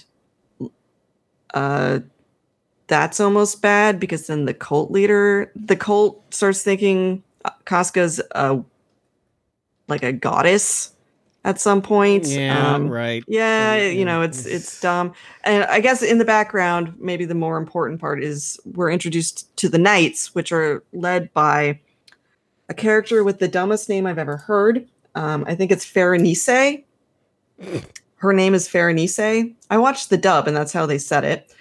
that's almost bad because then the cult starts thinking Casca's like a goddess at some point. Yeah, right. Yeah, it's dumb. And I guess in the background, maybe the more important part is we're introduced to the Knights, which are led by a character with the dumbest name I've ever heard. I think it's Farenice. Her name is Farenice. I watched the dub, and that's how they said it.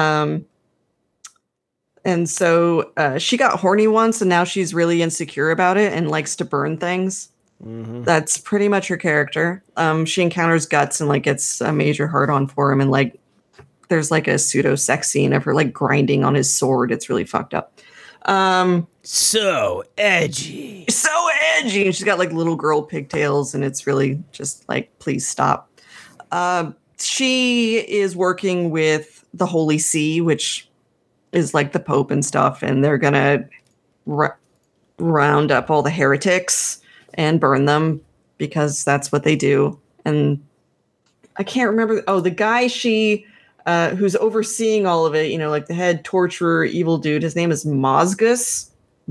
And so she got horny once, and now she's really insecure about it and likes to burn things. Mm-hmm. That's pretty much her character. She encounters Guts and like gets a major hard-on for him, and like there's like a pseudo sex scene of her like grinding on his sword. It's really fucked up. So edgy. And she's got like little girl pigtails, and it's really just like, please stop. She is working with the Holy See, which is like the Pope and stuff, and they're gonna round up all the heretics and burn them because that's what they do. And I can't remember. Oh, the guy who's overseeing all of it, like the head torturer, evil dude. His name is Mosgus.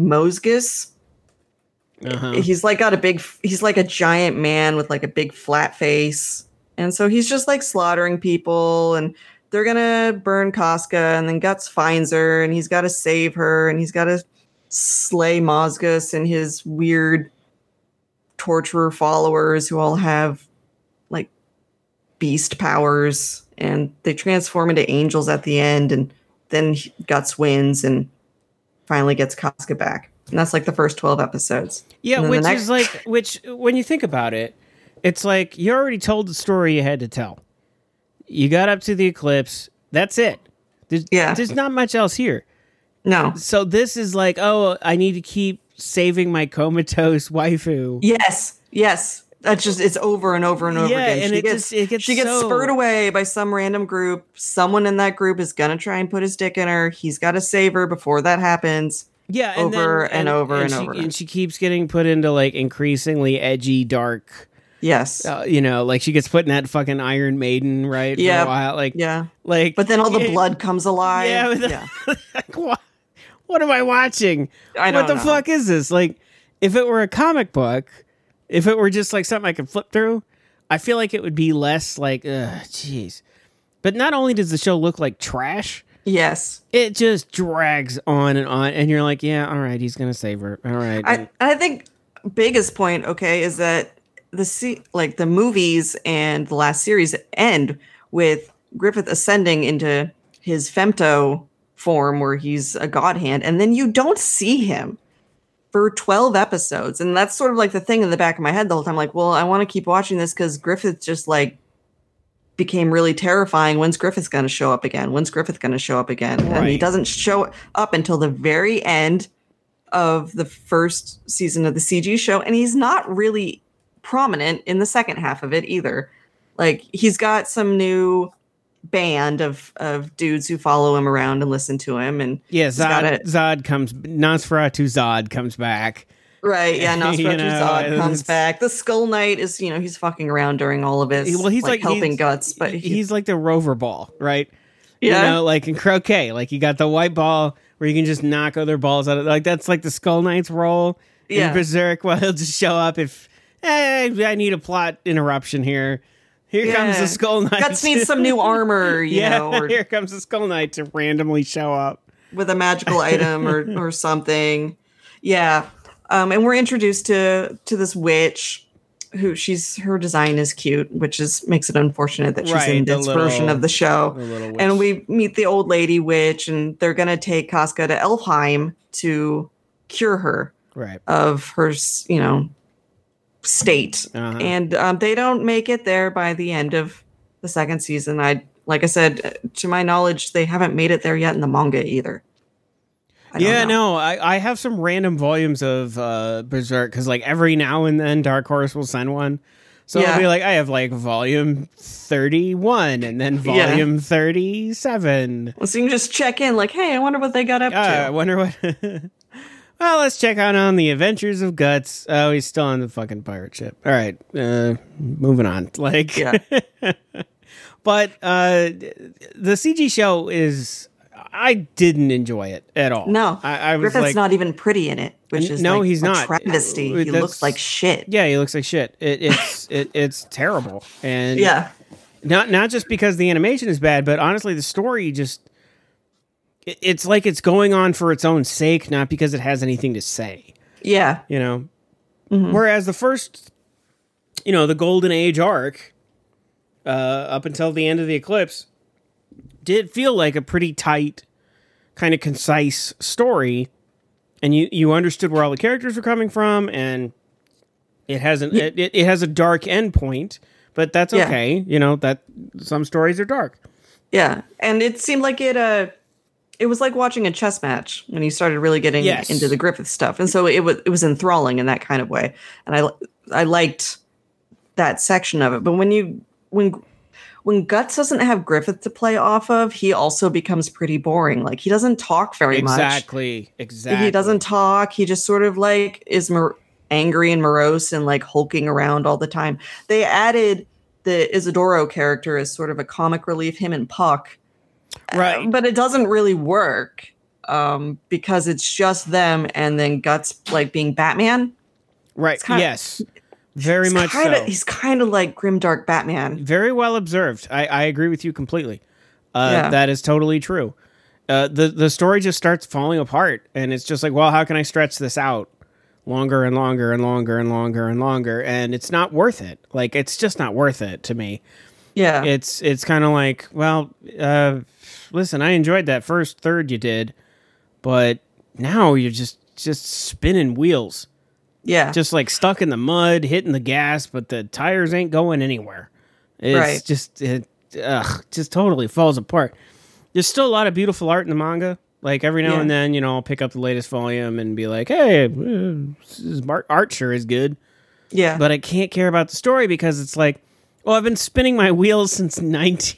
Uh-huh. He's like he's like a giant man with like a big flat face. And so he's just like slaughtering people, and they're going to burn Casca, and then Guts finds her, and he's got to save her, and he's got to slay Mosgus and his weird torturer followers who all have like beast powers, and they transform into angels at the end, and then Guts wins and finally gets Casca back. And that's like the first 12 episodes. Yeah, which when you think about it, it's like you already told the story you had to tell. You got up to the eclipse. That's it. There's not much else here. No. So this is like, oh, I need to keep saving my comatose waifu. Yes. That's just, it's over and over and over again. And she gets spurred away by some random group. Someone in that group is going to try and put his dick in her. He's got to save her before that happens. Yeah. Over. And she keeps getting put into like increasingly edgy, dark. Yes. Like she gets put in that fucking Iron Maiden, right? Yeah. For a while. But then all the blood comes alive. Yeah. Like, what am I watching? What the fuck is this? Like, if it were a comic book, if it were just like something I could flip through, I feel like it would be less like, jeez. But not only does the show look like trash, Yes. It just drags on, and you're like, yeah, all right, he's gonna save her. All right. I think biggest point, okay, is that the movies and the last series end with Griffith ascending into his femto form where he's a god hand, and then you don't see him for 12 episodes. And that's sort of like the thing in the back of my head the whole time. Like, well, I want to keep watching this because Griffith just like became really terrifying. When's Griffith going to show up again? When's Griffith going to show up again? Right. And he doesn't show up until the very end of the first season of the CG show. And he's not really prominent in the second half of it either. Like, he's got some new band of dudes who follow him around and listen to him. And yeah, Nosferatu Zod comes back. Right, yeah, Nosferatu Zod comes back. The Skull Knight is, he's fucking around during all of his he's like helping Guts, but he's like the rover ball, right? Yeah. Like in croquet, like you got the white ball where you can just knock other balls out of, like that's like the Skull Knight's role in Berserk. Well, he'll just show up if I need a plot interruption here. Here comes the Skull Knight. Guts needs some new armor, or here comes the Skull Knight to randomly show up with a magical item or something. Yeah. And we're introduced to this witch who her design is cute, which makes it unfortunate that she's in this version of the show. And we meet the old lady witch, and they're going to take Casca to Elfheim to cure her of her, state. Uh-huh. And they don't make it there by the end of the second season. Like I said, to my knowledge, they haven't made it there yet in the manga either. I have some random volumes of Berserk because like every now and then Dark Horse will send one. So I'll be like, I have like volume 31 and then volume 37. Well, so you can just check in like, hey, I wonder what they got up to. I wonder what... Well, let's check out on the adventures of Guts. Oh, he's still on the fucking pirate ship. All right, moving on. Like, but the CG show is... I didn't enjoy it at all. No, I was Griffith's like, not even pretty in it, which is he's not. Travesty. He looks like shit. Yeah, he looks like shit. It's terrible, and not just because the animation is bad, but honestly, the story just it's like it's going on for its own sake, not because it has anything to say. Yeah, Mm-hmm. Whereas the first, the Golden Age arc, up until the end of the Eclipse, did feel like a pretty tight, kind of concise story, and you understood where all the characters were coming from, and it has it has a dark end point, but that's okay. That some stories are dark. Yeah, and it seemed like it was like watching a chess match when you started really getting into the Griffith stuff, and so it was enthralling in that kind of way, and I liked that section of it. But when Guts doesn't have Griffith to play off of, he also becomes pretty boring. Like, he doesn't talk very much. Exactly. He doesn't talk. He just sort of like is angry and morose and like hulking around all the time. They added the Isidoro character as sort of a comic relief, him and Puck. Right. But it doesn't really work because it's just them and then Guts like being Batman. Right. Yes. Very much so. He's kind of like grimdark Batman. Very well observed. I agree with you completely. That is totally true. The story just starts falling apart, and it's just like, well, how can I stretch this out longer and longer and longer and longer and longer? And it's not worth it. Like, it's just not worth it to me. Yeah. It's kind of like, well, listen, I enjoyed that first third you did, but now you're just spinning wheels. Yeah. Just like stuck in the mud, hitting the gas, but the tires ain't going anywhere. It's just totally falls apart. There's still a lot of beautiful art in the manga. Like every now and then, I'll pick up the latest volume and be like, hey, this art sure is good. Yeah. But I can't care about the story because it's like, well, I've been spinning my wheels since the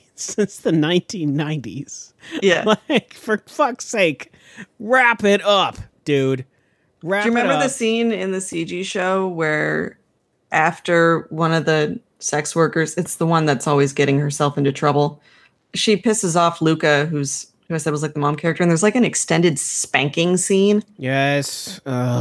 1990s. Yeah. Like, for fuck's sake, wrap it up, dude. Do you remember the scene in the CG show where after one of the sex workers, it's the one that's always getting herself into trouble, she pisses off Luca, who I said was like the mom character, and there's like an extended spanking scene. Yes.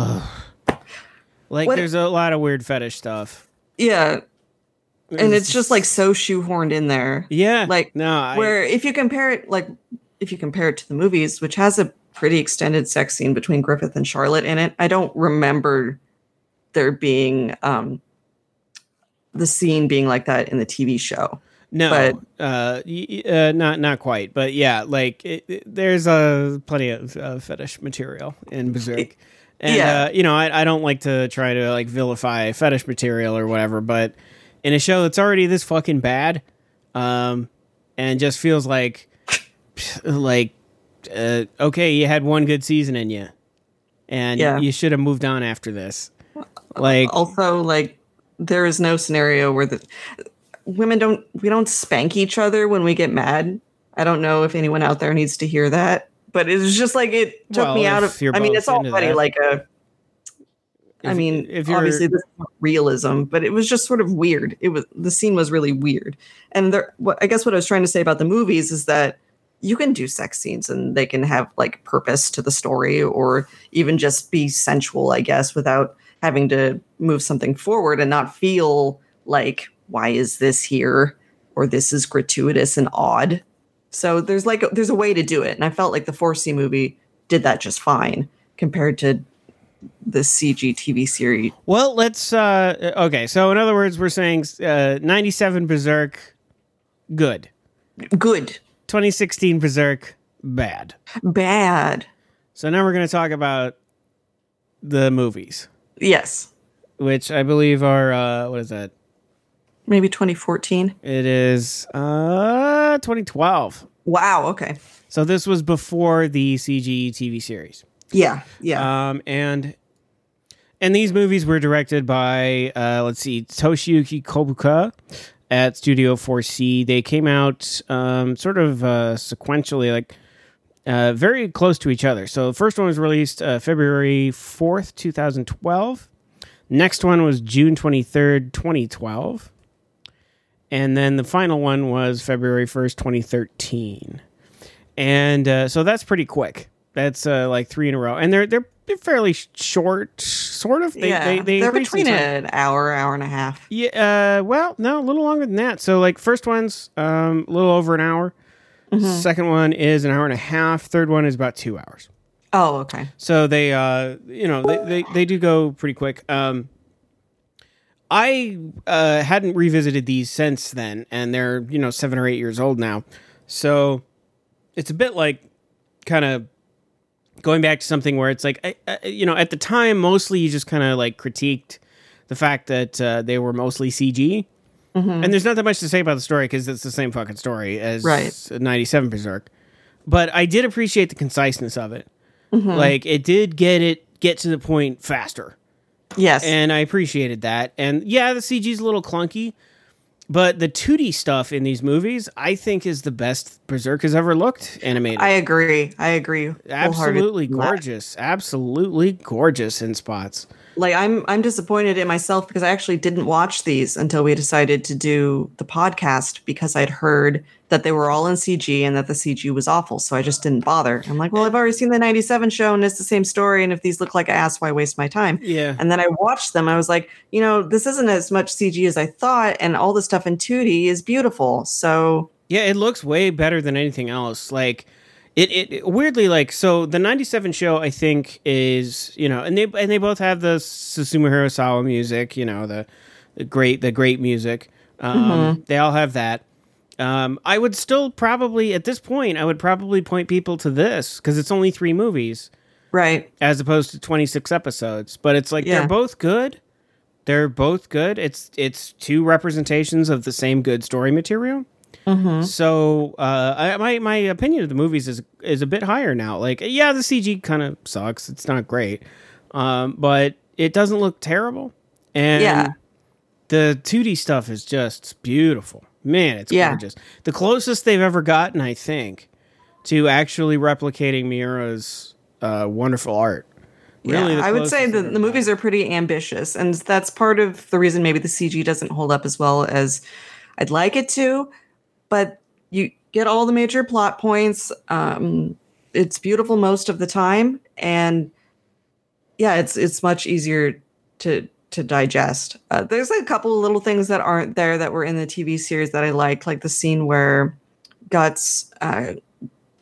There's a lot of weird fetish stuff. Yeah. And it's just like so shoehorned in there. Yeah. Like, where if you compare it, like if you compare it to the movies, which has a pretty extended sex scene between Griffith and Charlotte in it, I don't remember there being the scene being like that in the TV show. No, not quite, but yeah, like there's plenty of fetish material in Berserk, and you know, I don't like to try to like vilify fetish material or whatever, but in a show that's already this fucking bad, and just feels like okay, you had one good season in you, and you should have moved on after this. Like also, like there is no scenario where we don't spank each other when we get mad. I don't know if anyone out there needs to hear that, but it was just like it took me out of. I mean, it's already like a. If obviously this is not realism, but it was just sort of weird. The scene was really weird, and I guess what I was trying to say about the movies is that you can do sex scenes and they can have like purpose to the story, or even just be sensual, I guess, without having to move something forward and not feel like, why is this here? Or this is gratuitous and odd. So there's a way to do it. And I felt like the 4C movie did that just fine compared to the CG TV series. Well, let's, okay. So in other words, we're saying 97 Berserk, good. Good. 2016 Berserk, bad. Bad. So now we're going to talk about the movies. Yes. Which I believe are, what is that? Maybe 2014. It is 2012. Wow, okay. So this was before the CG TV series. Yeah. And these movies were directed by, Toshiyuki Kobuka at Studio 4C. They came out sort of sequentially, like very close to each other. So the first one was released February 4th, 2012. Next one was June 23rd, 2012. And then the final one was February 1st, 2013. And so that's pretty quick. That's like 3 in a row. And they're fairly short, sort of. They're between an hour and a half. Yeah, well, no, a little longer than that. So like first one's a little over an hour. Mm-hmm. Second one is an hour and a half. Third one is about 2 hours. Oh, okay. So they, they do go pretty quick. I hadn't revisited these since then, and they're 7 or 8 years old now. So it's a bit like kind of going back to something where it's like, at the time, mostly you just kind of like critiqued the fact that they were mostly CG. Mm-hmm. And there's not that much to say about the story because it's the same fucking story as 97 Berserk. But I did appreciate the conciseness of it. Mm-hmm. Like it did get to the point faster. Yes. And I appreciated that. And yeah, the CG's a little clunky, but the 2D stuff in these movies, I think, is the best Berserk has ever looked animated. I agree. Absolutely gorgeous. Absolutely gorgeous in spots. Like I'm disappointed in myself because I actually didn't watch these until we decided to do the podcast because I'd heard that they were all in CG and that the CG was awful. So I just didn't bother. I'm like, well, I've already seen the 97 show and it's the same story. And if these look like ass, why waste my time? Yeah. And then I watched them. I was like, this isn't as much CG as I thought. And all the stuff in 2D is beautiful. So yeah, it looks way better than anything else. Like it weirdly, like, so the 97 show, I think, is, and they both have the Susumu Hirasawa music, the great music. They all have that. I would still probably, at this point, point people to this because it's only 3 movies. Right. As opposed to 26 episodes. But it's like, they're both good. It's 2 representations of the same good story material. Mm-hmm. So my opinion of the movies is a bit higher now. Like, yeah, the CG kind of sucks. It's not great. But it doesn't look terrible. And the 2D stuff is just beautiful. Man, it's gorgeous. The closest they've ever gotten, I think, to actually replicating Miura's wonderful art. Really, I would say the movies are pretty ambitious. And that's part of the reason maybe the CG doesn't hold up as well as I'd like it to. But you get all the major plot points. It's beautiful most of the time, and it's much easier to digest. There's a couple of little things that aren't there that were in the TV series that I liked, like the scene where Guts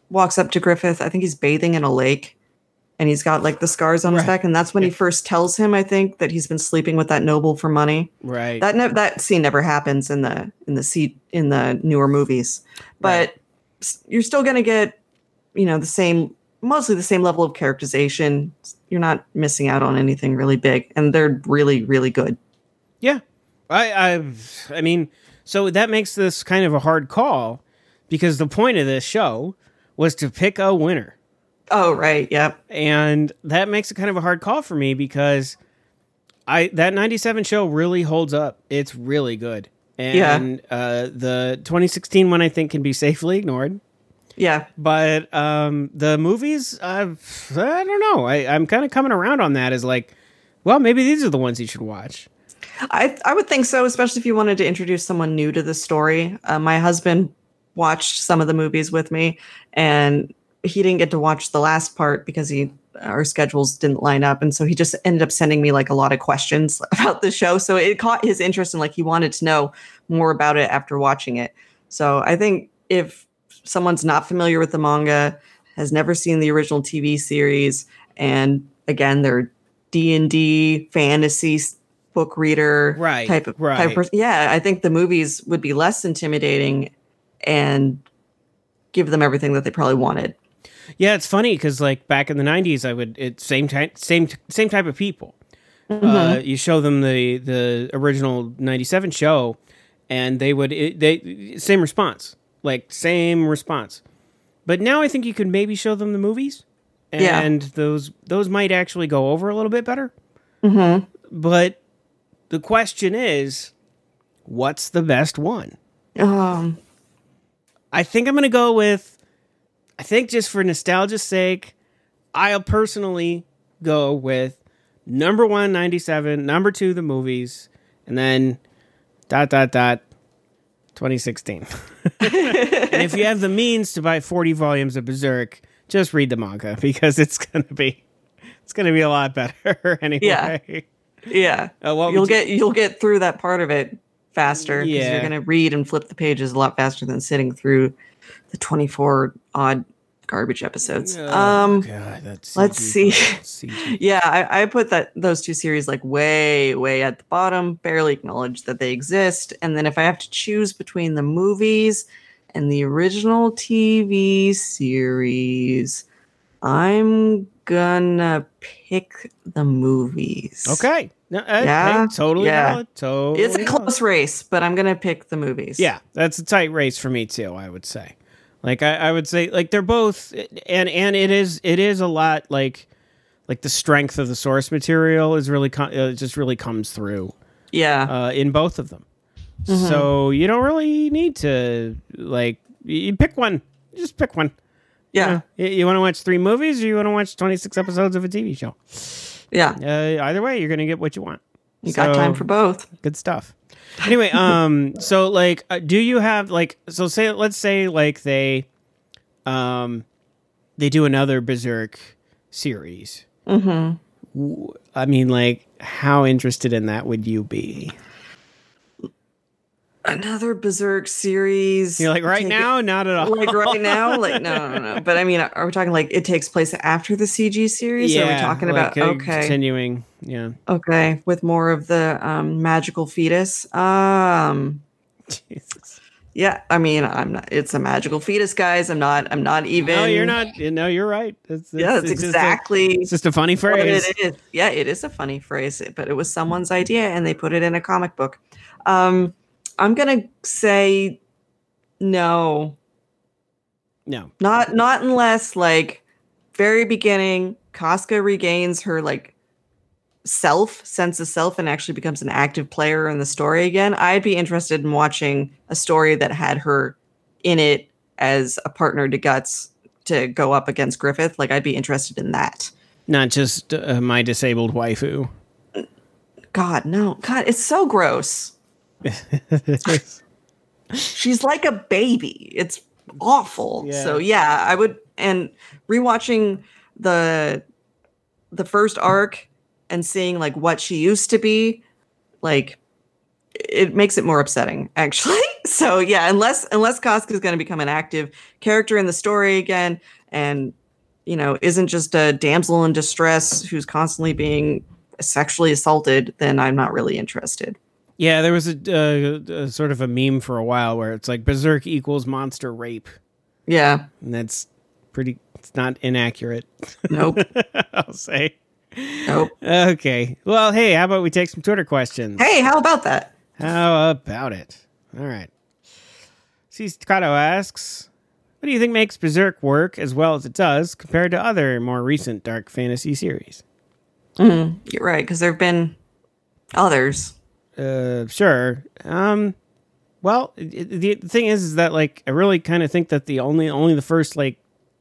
walks up to Griffith. I think he's bathing in a lake, and he's got like the scars on his back, and that's when he first tells him, I think, that he's been sleeping with that noble for money. Right. That scene never happens in the newer movies, but you're still going to get, mostly the same level of characterization. You're not missing out on anything really big, and they're really, really good. Yeah. I mean, so that makes this kind of a hard call, because the point of this show was to pick a winner. Oh, right. Yep. And that makes it kind of a hard call for me, because that 97 show really holds up. It's really good. And the 2016 one, I think, can be safely ignored. Yeah. But the movies, I don't know. I'm kind of coming around on that as like, well, maybe these are the ones you should watch. I would think so, especially if you wanted to introduce someone new to the story. My husband watched some of the movies with me, and he didn't get to watch the last part because our schedules didn't line up. And so he just ended up sending me like a lot of questions about the show. So it caught his interest, and like he wanted to know more about it after watching it. So I think if someone's not familiar with the manga, has never seen the original TV series, and again, they're D&D fantasy book reader type of person. Yeah, I think the movies would be less intimidating and give them everything that they probably wanted. Yeah, it's funny because like back in the 90s, same type of people. Mm-hmm. You show them the original 97 show, and same response. But now I think you could maybe show them the movies, and those might actually go over a little bit better. Mm-hmm. But the question is, what's the best one? I think I'm going to go with, I think just for nostalgia's sake, I'll personally go with number 1, 97, number 2, the movies, and then ... 2016. And if you have the means to buy 40 volumes of Berserk, just read the manga, because it's gonna be a lot better anyway. Yeah. You'll get through that part of it faster, because you're gonna read and flip the pages a lot faster than sitting through the 24 odd garbage episodes. Oh, God, that's let's see. Yeah, I put those two series like way, way at the bottom, barely acknowledge that they exist. And then if I have to choose between the movies and the original TV series, I'm gonna pick the movies. Okay. No, hey, totally valid. Totally it's a close race, but I'm gonna pick the movies. Yeah, that's a tight race for me too, I would say. Like I would say, like they're both, and it is a lot like the strength of the source material is really just really comes through. Yeah. In both of them. Mm-hmm. So you don't really need to you pick one. Just pick one. Yeah. You want to watch 3 movies, or you want to watch 26 episodes of a TV show? Yeah. Either way, you're gonna get what you want. You got time for both. Good stuff. Anyway, so like, do you have like, so let's say like they do another Berserk series. Mm-hmm. I mean, like, how interested in that would you be? Another Berserk series. You're like, right now? Not at all. Like right now? Like, no. But I mean, are we talking like it takes place after the CG series? Yeah. Or are we talking about, okay. Continuing. Yeah. Okay. With more of the magical fetus. Jesus. Yeah. I mean, it's a magical fetus, guys. I'm not even. No, you're not. No, you're right. It's exactly. It's just a funny phrase. It is. Yeah, it is a funny phrase, but it was someone's idea and they put it in a comic book. I'm going to say no. No. Not unless, like, very beginning, Casca regains her, like, sense of self, and actually becomes an active player in the story again. I'd be interested in watching a story that had her in it as a partner to Guts to go up against Griffith. Like, I'd be interested in that. Not just my disabled waifu. God, no. God, it's so gross. She's like a baby. It's awful. Yeah. So yeah, I would, and rewatching the first arc and seeing like what she used to be, like, it makes it more upsetting, actually. So yeah, unless Casca is going to become an active character in the story again, and isn't just a damsel in distress who's constantly being sexually assaulted, then I'm not really interested. Yeah, there was a sort of a meme for a while where it's like Berserk equals monster rape. Yeah. And that's it's not inaccurate. Nope. I'll say. Nope. Okay. Well, hey, how about we take some Twitter questions? Hey, how about that? How about it? All right. Staccato asks, what do you think makes Berserk work as well as it does compared to other more recent dark fantasy series? You're right, because there have been others. Sure. Well, the thing is that like I really kind of think that the only the first like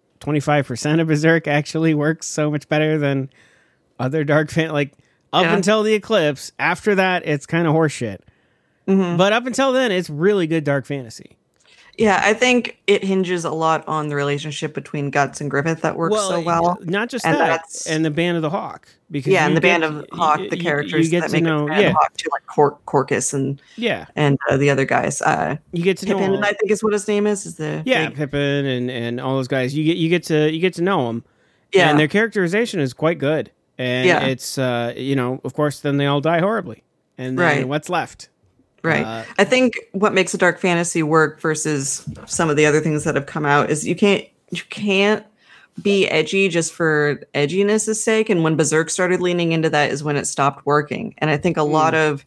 25% of Berserk actually works so much better than other dark until the eclipse. After that, it's kind of horseshit. Mm-hmm. But up until then, it's really good dark fantasy. Yeah, I think it hinges a lot on the relationship between Guts and Griffith that works so well. Not just that, and the Band of the Hawk. Because and the Band of Hawk, the characters that make the Band of Hawk too, like Corcus and the other guys. You get to Pippin, know. I think is what his name is. Pippin and all those guys. You get to know them. Yeah, and their characterization is quite good. And it's of course, then they all die horribly, and then what's left? Right. I think what makes a dark fantasy work versus some of the other things that have come out is you can't be edgy just for edginess' sake. And when Berserk started leaning into that is when it stopped working. And I think a lot of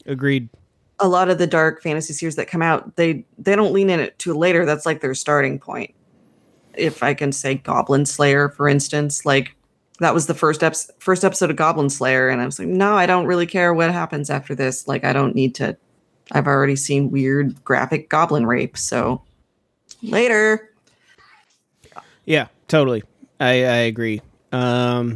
the dark fantasy series that come out, they don't lean in it too later. That's like their starting point. If I can say Goblin Slayer, for instance, like that was the first episode of Goblin Slayer. And I was like, no, I don't really care what happens after this. Like, I don't need to. I've already seen weird graphic goblin rape, so later. Yeah, totally. I agree. I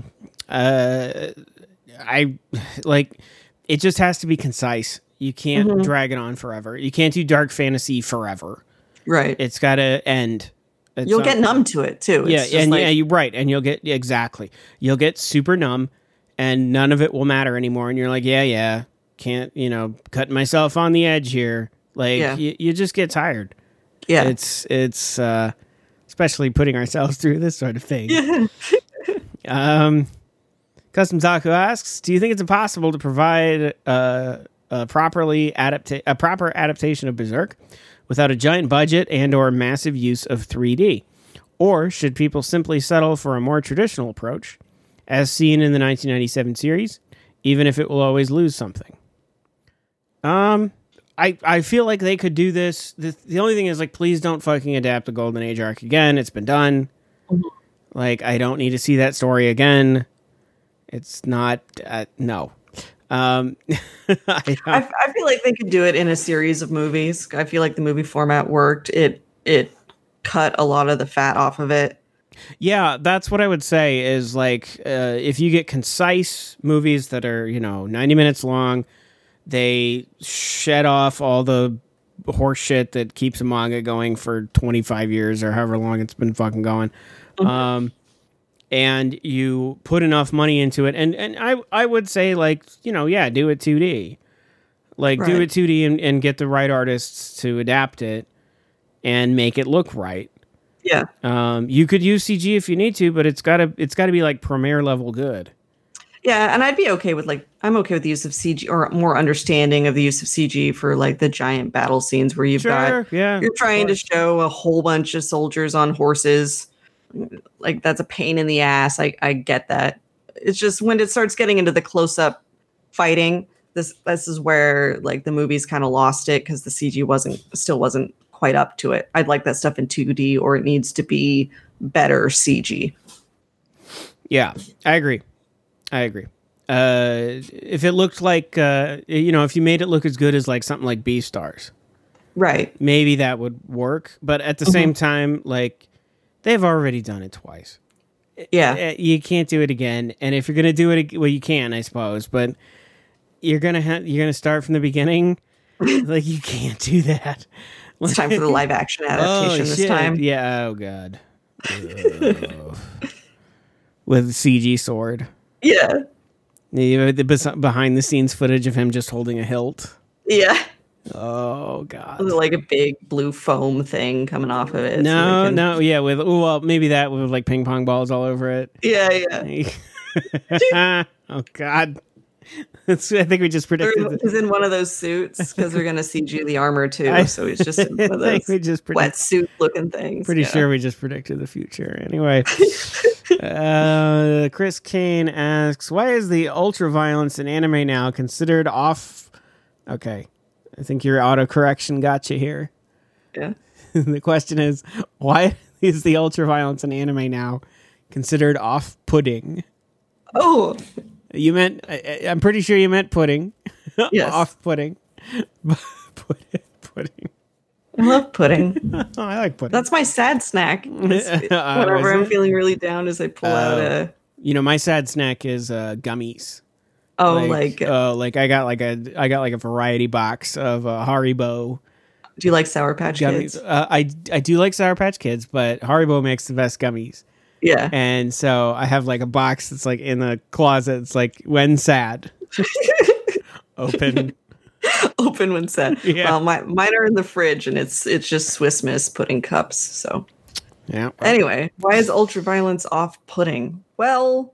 like it just has to be concise. You can't drag it on forever. You can't do dark fantasy forever. Right. It's got to end. You'll get numb to it too. You're right. And you'll get super numb and none of it will matter anymore. And you're like, yeah. Can't, cut myself on the edge here. Like you just get tired. Yeah. It's especially putting ourselves through this sort of thing. Yeah. Custom Taku asks, do you think it's impossible to provide a proper adaptation of Berserk without a giant budget and or massive use of 3D? Or should people simply settle for a more traditional approach as seen in the 1997 series, even if it will always lose something? I feel like they could do this. The only thing is, like, please don't fucking adapt the Golden Age arc again. It's been done. Mm-hmm. Like, I don't need to see that story again. It's not, no. I feel like they could do it in a series of movies. I feel like the movie format worked. It cut a lot of the fat off of it. Yeah, that's what I would say is, like, if you get concise movies that are, 90 minutes long, they shed off all the horse shit that keeps a manga going for 25 years or however long it's been fucking going. Mm-hmm. And you put enough money into it. And I would say, like, do it 2D. Like, do it 2D and get the right artists to adapt it and make it look right. Yeah. You could use CG if you need to, but it's gotta be like Premiere level good. Yeah, and I'd be okay with I'm okay with the use of CG or more understanding of the use of CG for like the giant battle scenes where you're trying to show a whole bunch of soldiers on horses. Like, that's a pain in the ass. I get that. It's just when it starts getting into the close-up fighting, this is where like the movie's kind of lost it because the CG still wasn't quite up to it. I'd like that stuff in 2D, or it needs to be better CG. Yeah, I agree. If it looked like, if you made it look as good as like something like Beastars, right? Maybe that would work. But at the same time, like, they've already done it twice. Yeah, you can't do it again. And if you're gonna do it, well, you can, I suppose, but you're gonna start from the begining. Like, you can't do that. It's time for the live action adaptation this time. Yeah. Oh god. With CG sword. Yeah. The behind the scenes footage of him just holding a hilt. Yeah. Oh God! With, like a big blue foam thing coming off of it. No, yeah. Well, maybe that with like ping pong balls all over it. Yeah. Oh God! I think we just predicted. He's in one of those suits because we're gonna CG the armor too. So he's just in one of those wetsuit looking things. Pretty sure we just predicted the future. Anyway, Chris Kane asks, "Why is the ultra violence in anime now considered off?" Okay. I think your autocorrection got you here. Yeah. The question is, why is the ultraviolence in anime now considered off-putting? Oh. You meant, I'm pretty sure you meant pudding. Yes. Off-putting. Pudding. I love pudding. Oh, I like pudding. That's my sad snack. Whenever I'm feeling really down, is I pull out a... my sad snack is gummies. Oh, like I got like a variety box of Haribo. Do you like Sour Patch gummies. Kids? I do like Sour Patch Kids, but Haribo makes the best gummies. Yeah, and so I have like a box that's like in the closet. It's like when sad, open when sad. Yeah. Well, mine are in the fridge, and it's just Swiss Miss pudding cups. So yeah. Anyway, why is ultraviolence off pudding? Well.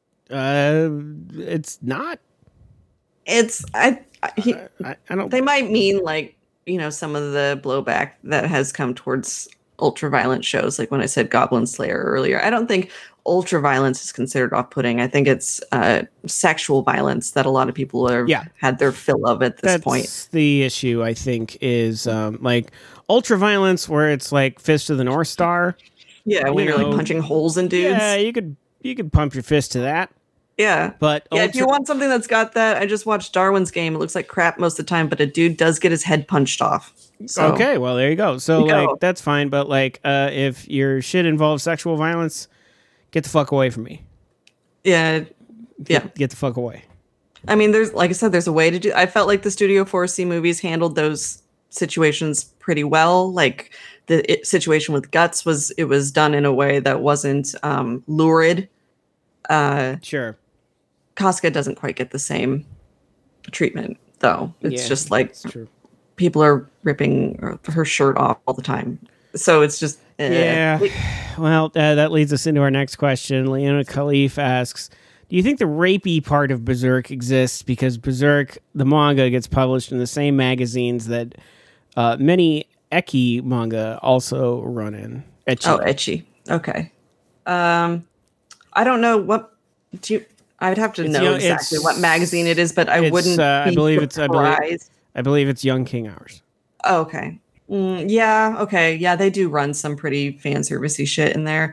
It's not. It's I don't. They might mean like some of the blowback that has come towards ultraviolent shows, like when I said Goblin Slayer earlier. I don't think ultraviolence is considered off-putting. I think it's sexual violence that a lot of people have had their fill of at this point. That's the issue. I think is like ultraviolence, where it's like Fist of the North Star. Yeah, when you're like punching holes in dudes. Yeah, you could pump your fist to that. Yeah. But if you want something that's got that, I just watched Darwin's Game. It looks like crap most of the time, but a dude does get his head punched off. So, okay, well, there you go. So, that's fine. But, if your shit involves sexual violence, get the fuck away from me. Yeah. Get the fuck away. I mean, there's a way to do. I felt like the Studio 4C movies handled those situations pretty well. Like, the situation with Guts was done in a way that wasn't lurid. Sure. Casca doesn't quite get the same treatment, though. It's just like people are ripping her shirt off all the time. So it's just... Yeah. Well, that leads us into our next question. Leona Khalif asks, do you think the rapey part of Berserk exists because Berserk, the manga, gets published in the same magazines that many ecchi manga also run in? Ecchi. Oh, ecchi. Okay. I don't know what... I would have to know exactly what magazine it is, but I wouldn't be surprised. I believe it's Young King Hours. Oh, okay. Yeah, okay. Yeah, they do run some pretty fan servicey shit in there.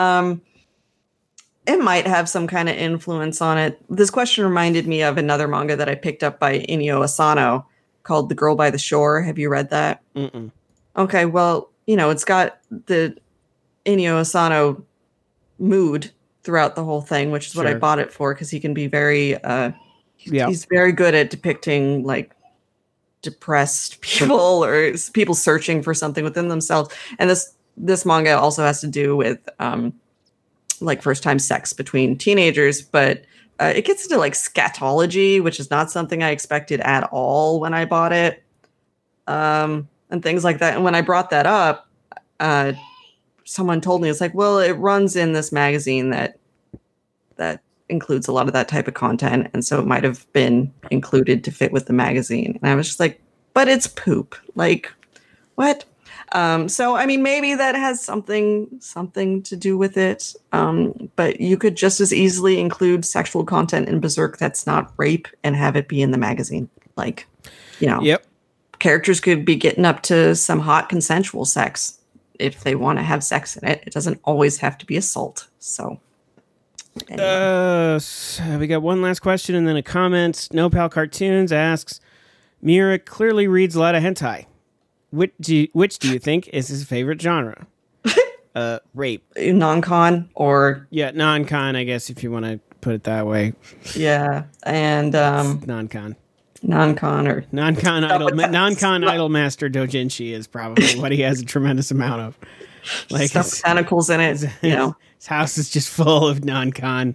It might have some kind of influence on it. This question reminded me of another manga that I picked up by Inyo Asano called The Girl by the Shore. Have you read that? Mm-mm. Okay, well, it's got the Inyo Asano mood throughout the whole thing, which is what I bought it for, because he can be very he's very good at depicting like depressed people or people searching for something within themselves. And this manga also has to do with like first time sex between teenagers, but it gets into like scatology, which is not something I expected at all when I bought it, and things like that. And when I brought that up, someone told me, it's like, well, it runs in this magazine that includes a lot of that type of content, and so it might have been included to fit with the magazine. And I was just like, but it's poop. Like, what? So I mean, maybe that has something to do with it. But you could just as easily include sexual content in Berserk that's not rape and have it be in the magazine. Like, Yep. Characters could be getting up to some hot consensual sex if they want to have sex in it. It doesn't always have to be assault. So anyway. We got one last question and then a comment. No Pal Cartoons asks, Mira clearly reads a lot of hentai. Which do you think is his favorite genre? Rape. Non-con or... Yeah, non-con, I guess, if you want to put it that way. Yeah, and... non-con. Non-con or... Non-con idol master doujinshi is probably what he has a tremendous amount of. Like some tentacles in it, His house is just full of non-con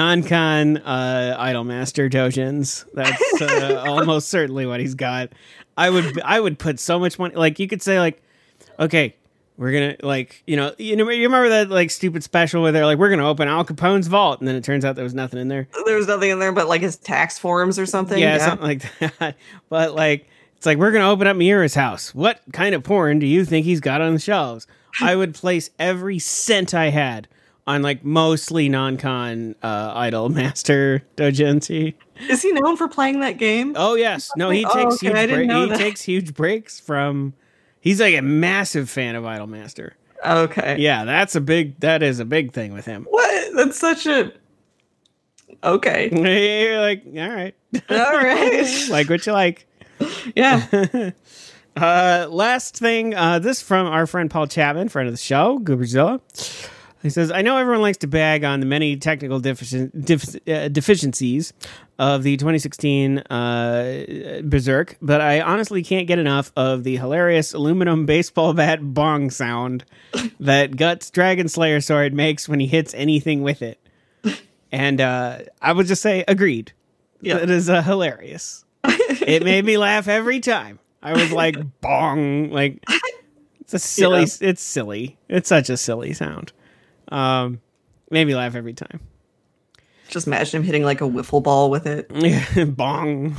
idol master doujins. That's almost certainly what he's got. I would put so much money. Like, you could say, like, okay, we're gonna, like, you remember that, like, stupid special where they're like, we're gonna open Al Capone's vault, and then it turns out there was nothing in there. There was nothing in there but, like, his tax forms or something. Yeah, something like that. But, like, it's like, we're gonna open up Miura's house. What kind of porn do you think he's got on the shelves? I would place every cent I had on, like, mostly non-con Idol Master Doujinshi. Is he known for playing that game? Oh yes, no, he takes takes huge breaks from. He's like a massive fan of Idol Master. Okay. Yeah, that is a big thing with him. What? That's such a. Okay. You're like, all right. All right. Like what you like. Yeah. Last thing, this from our friend Paul Chapman, friend of the show, Gooberzilla. He says, I know everyone likes to bag on the many technical deficiencies of the 2016 Berserk, but I honestly can't get enough of the hilarious aluminum baseball bat bong sound that Guts Dragon Slayer sword makes when he hits anything with it. And I would just say, agreed. Yeah. It is hilarious. It made me laugh every time. I was like, bong. Like, it's a silly, it's silly. It's such a silly sound. Made me laugh every time. Just imagine him hitting like a wiffle ball with it. Yeah, bong.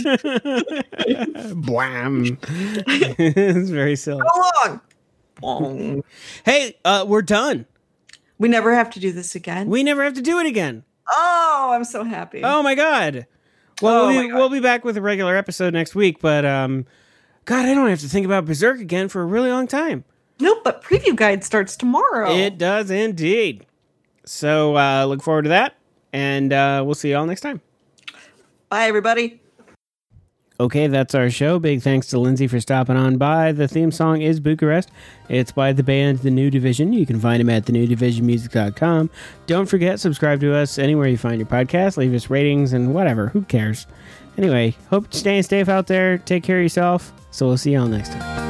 Blam. It's very silly. Go on. Bong. Hey, we're done. We never have to do this again. We never have to do it again. Oh, I'm so happy. Oh my God. Well, we'll be back with a regular episode next week, but God, I don't have to think about Berserk again for a really long time. Nope, but Preview Guide starts tomorrow. It does indeed. So look forward to that, and we'll see you all next time. Bye, everybody. Okay, that's our show. Big thanks to Lindsay for stopping on by. The theme song is Bucharest. It's by the band The New Division. You can find them at thenewdivisionmusic.com. Don't forget, subscribe to us anywhere you find your podcast. Leave us ratings and whatever. Who cares? Anyway, hope you're staying safe out there. Take care of yourself. So we'll see you all next time.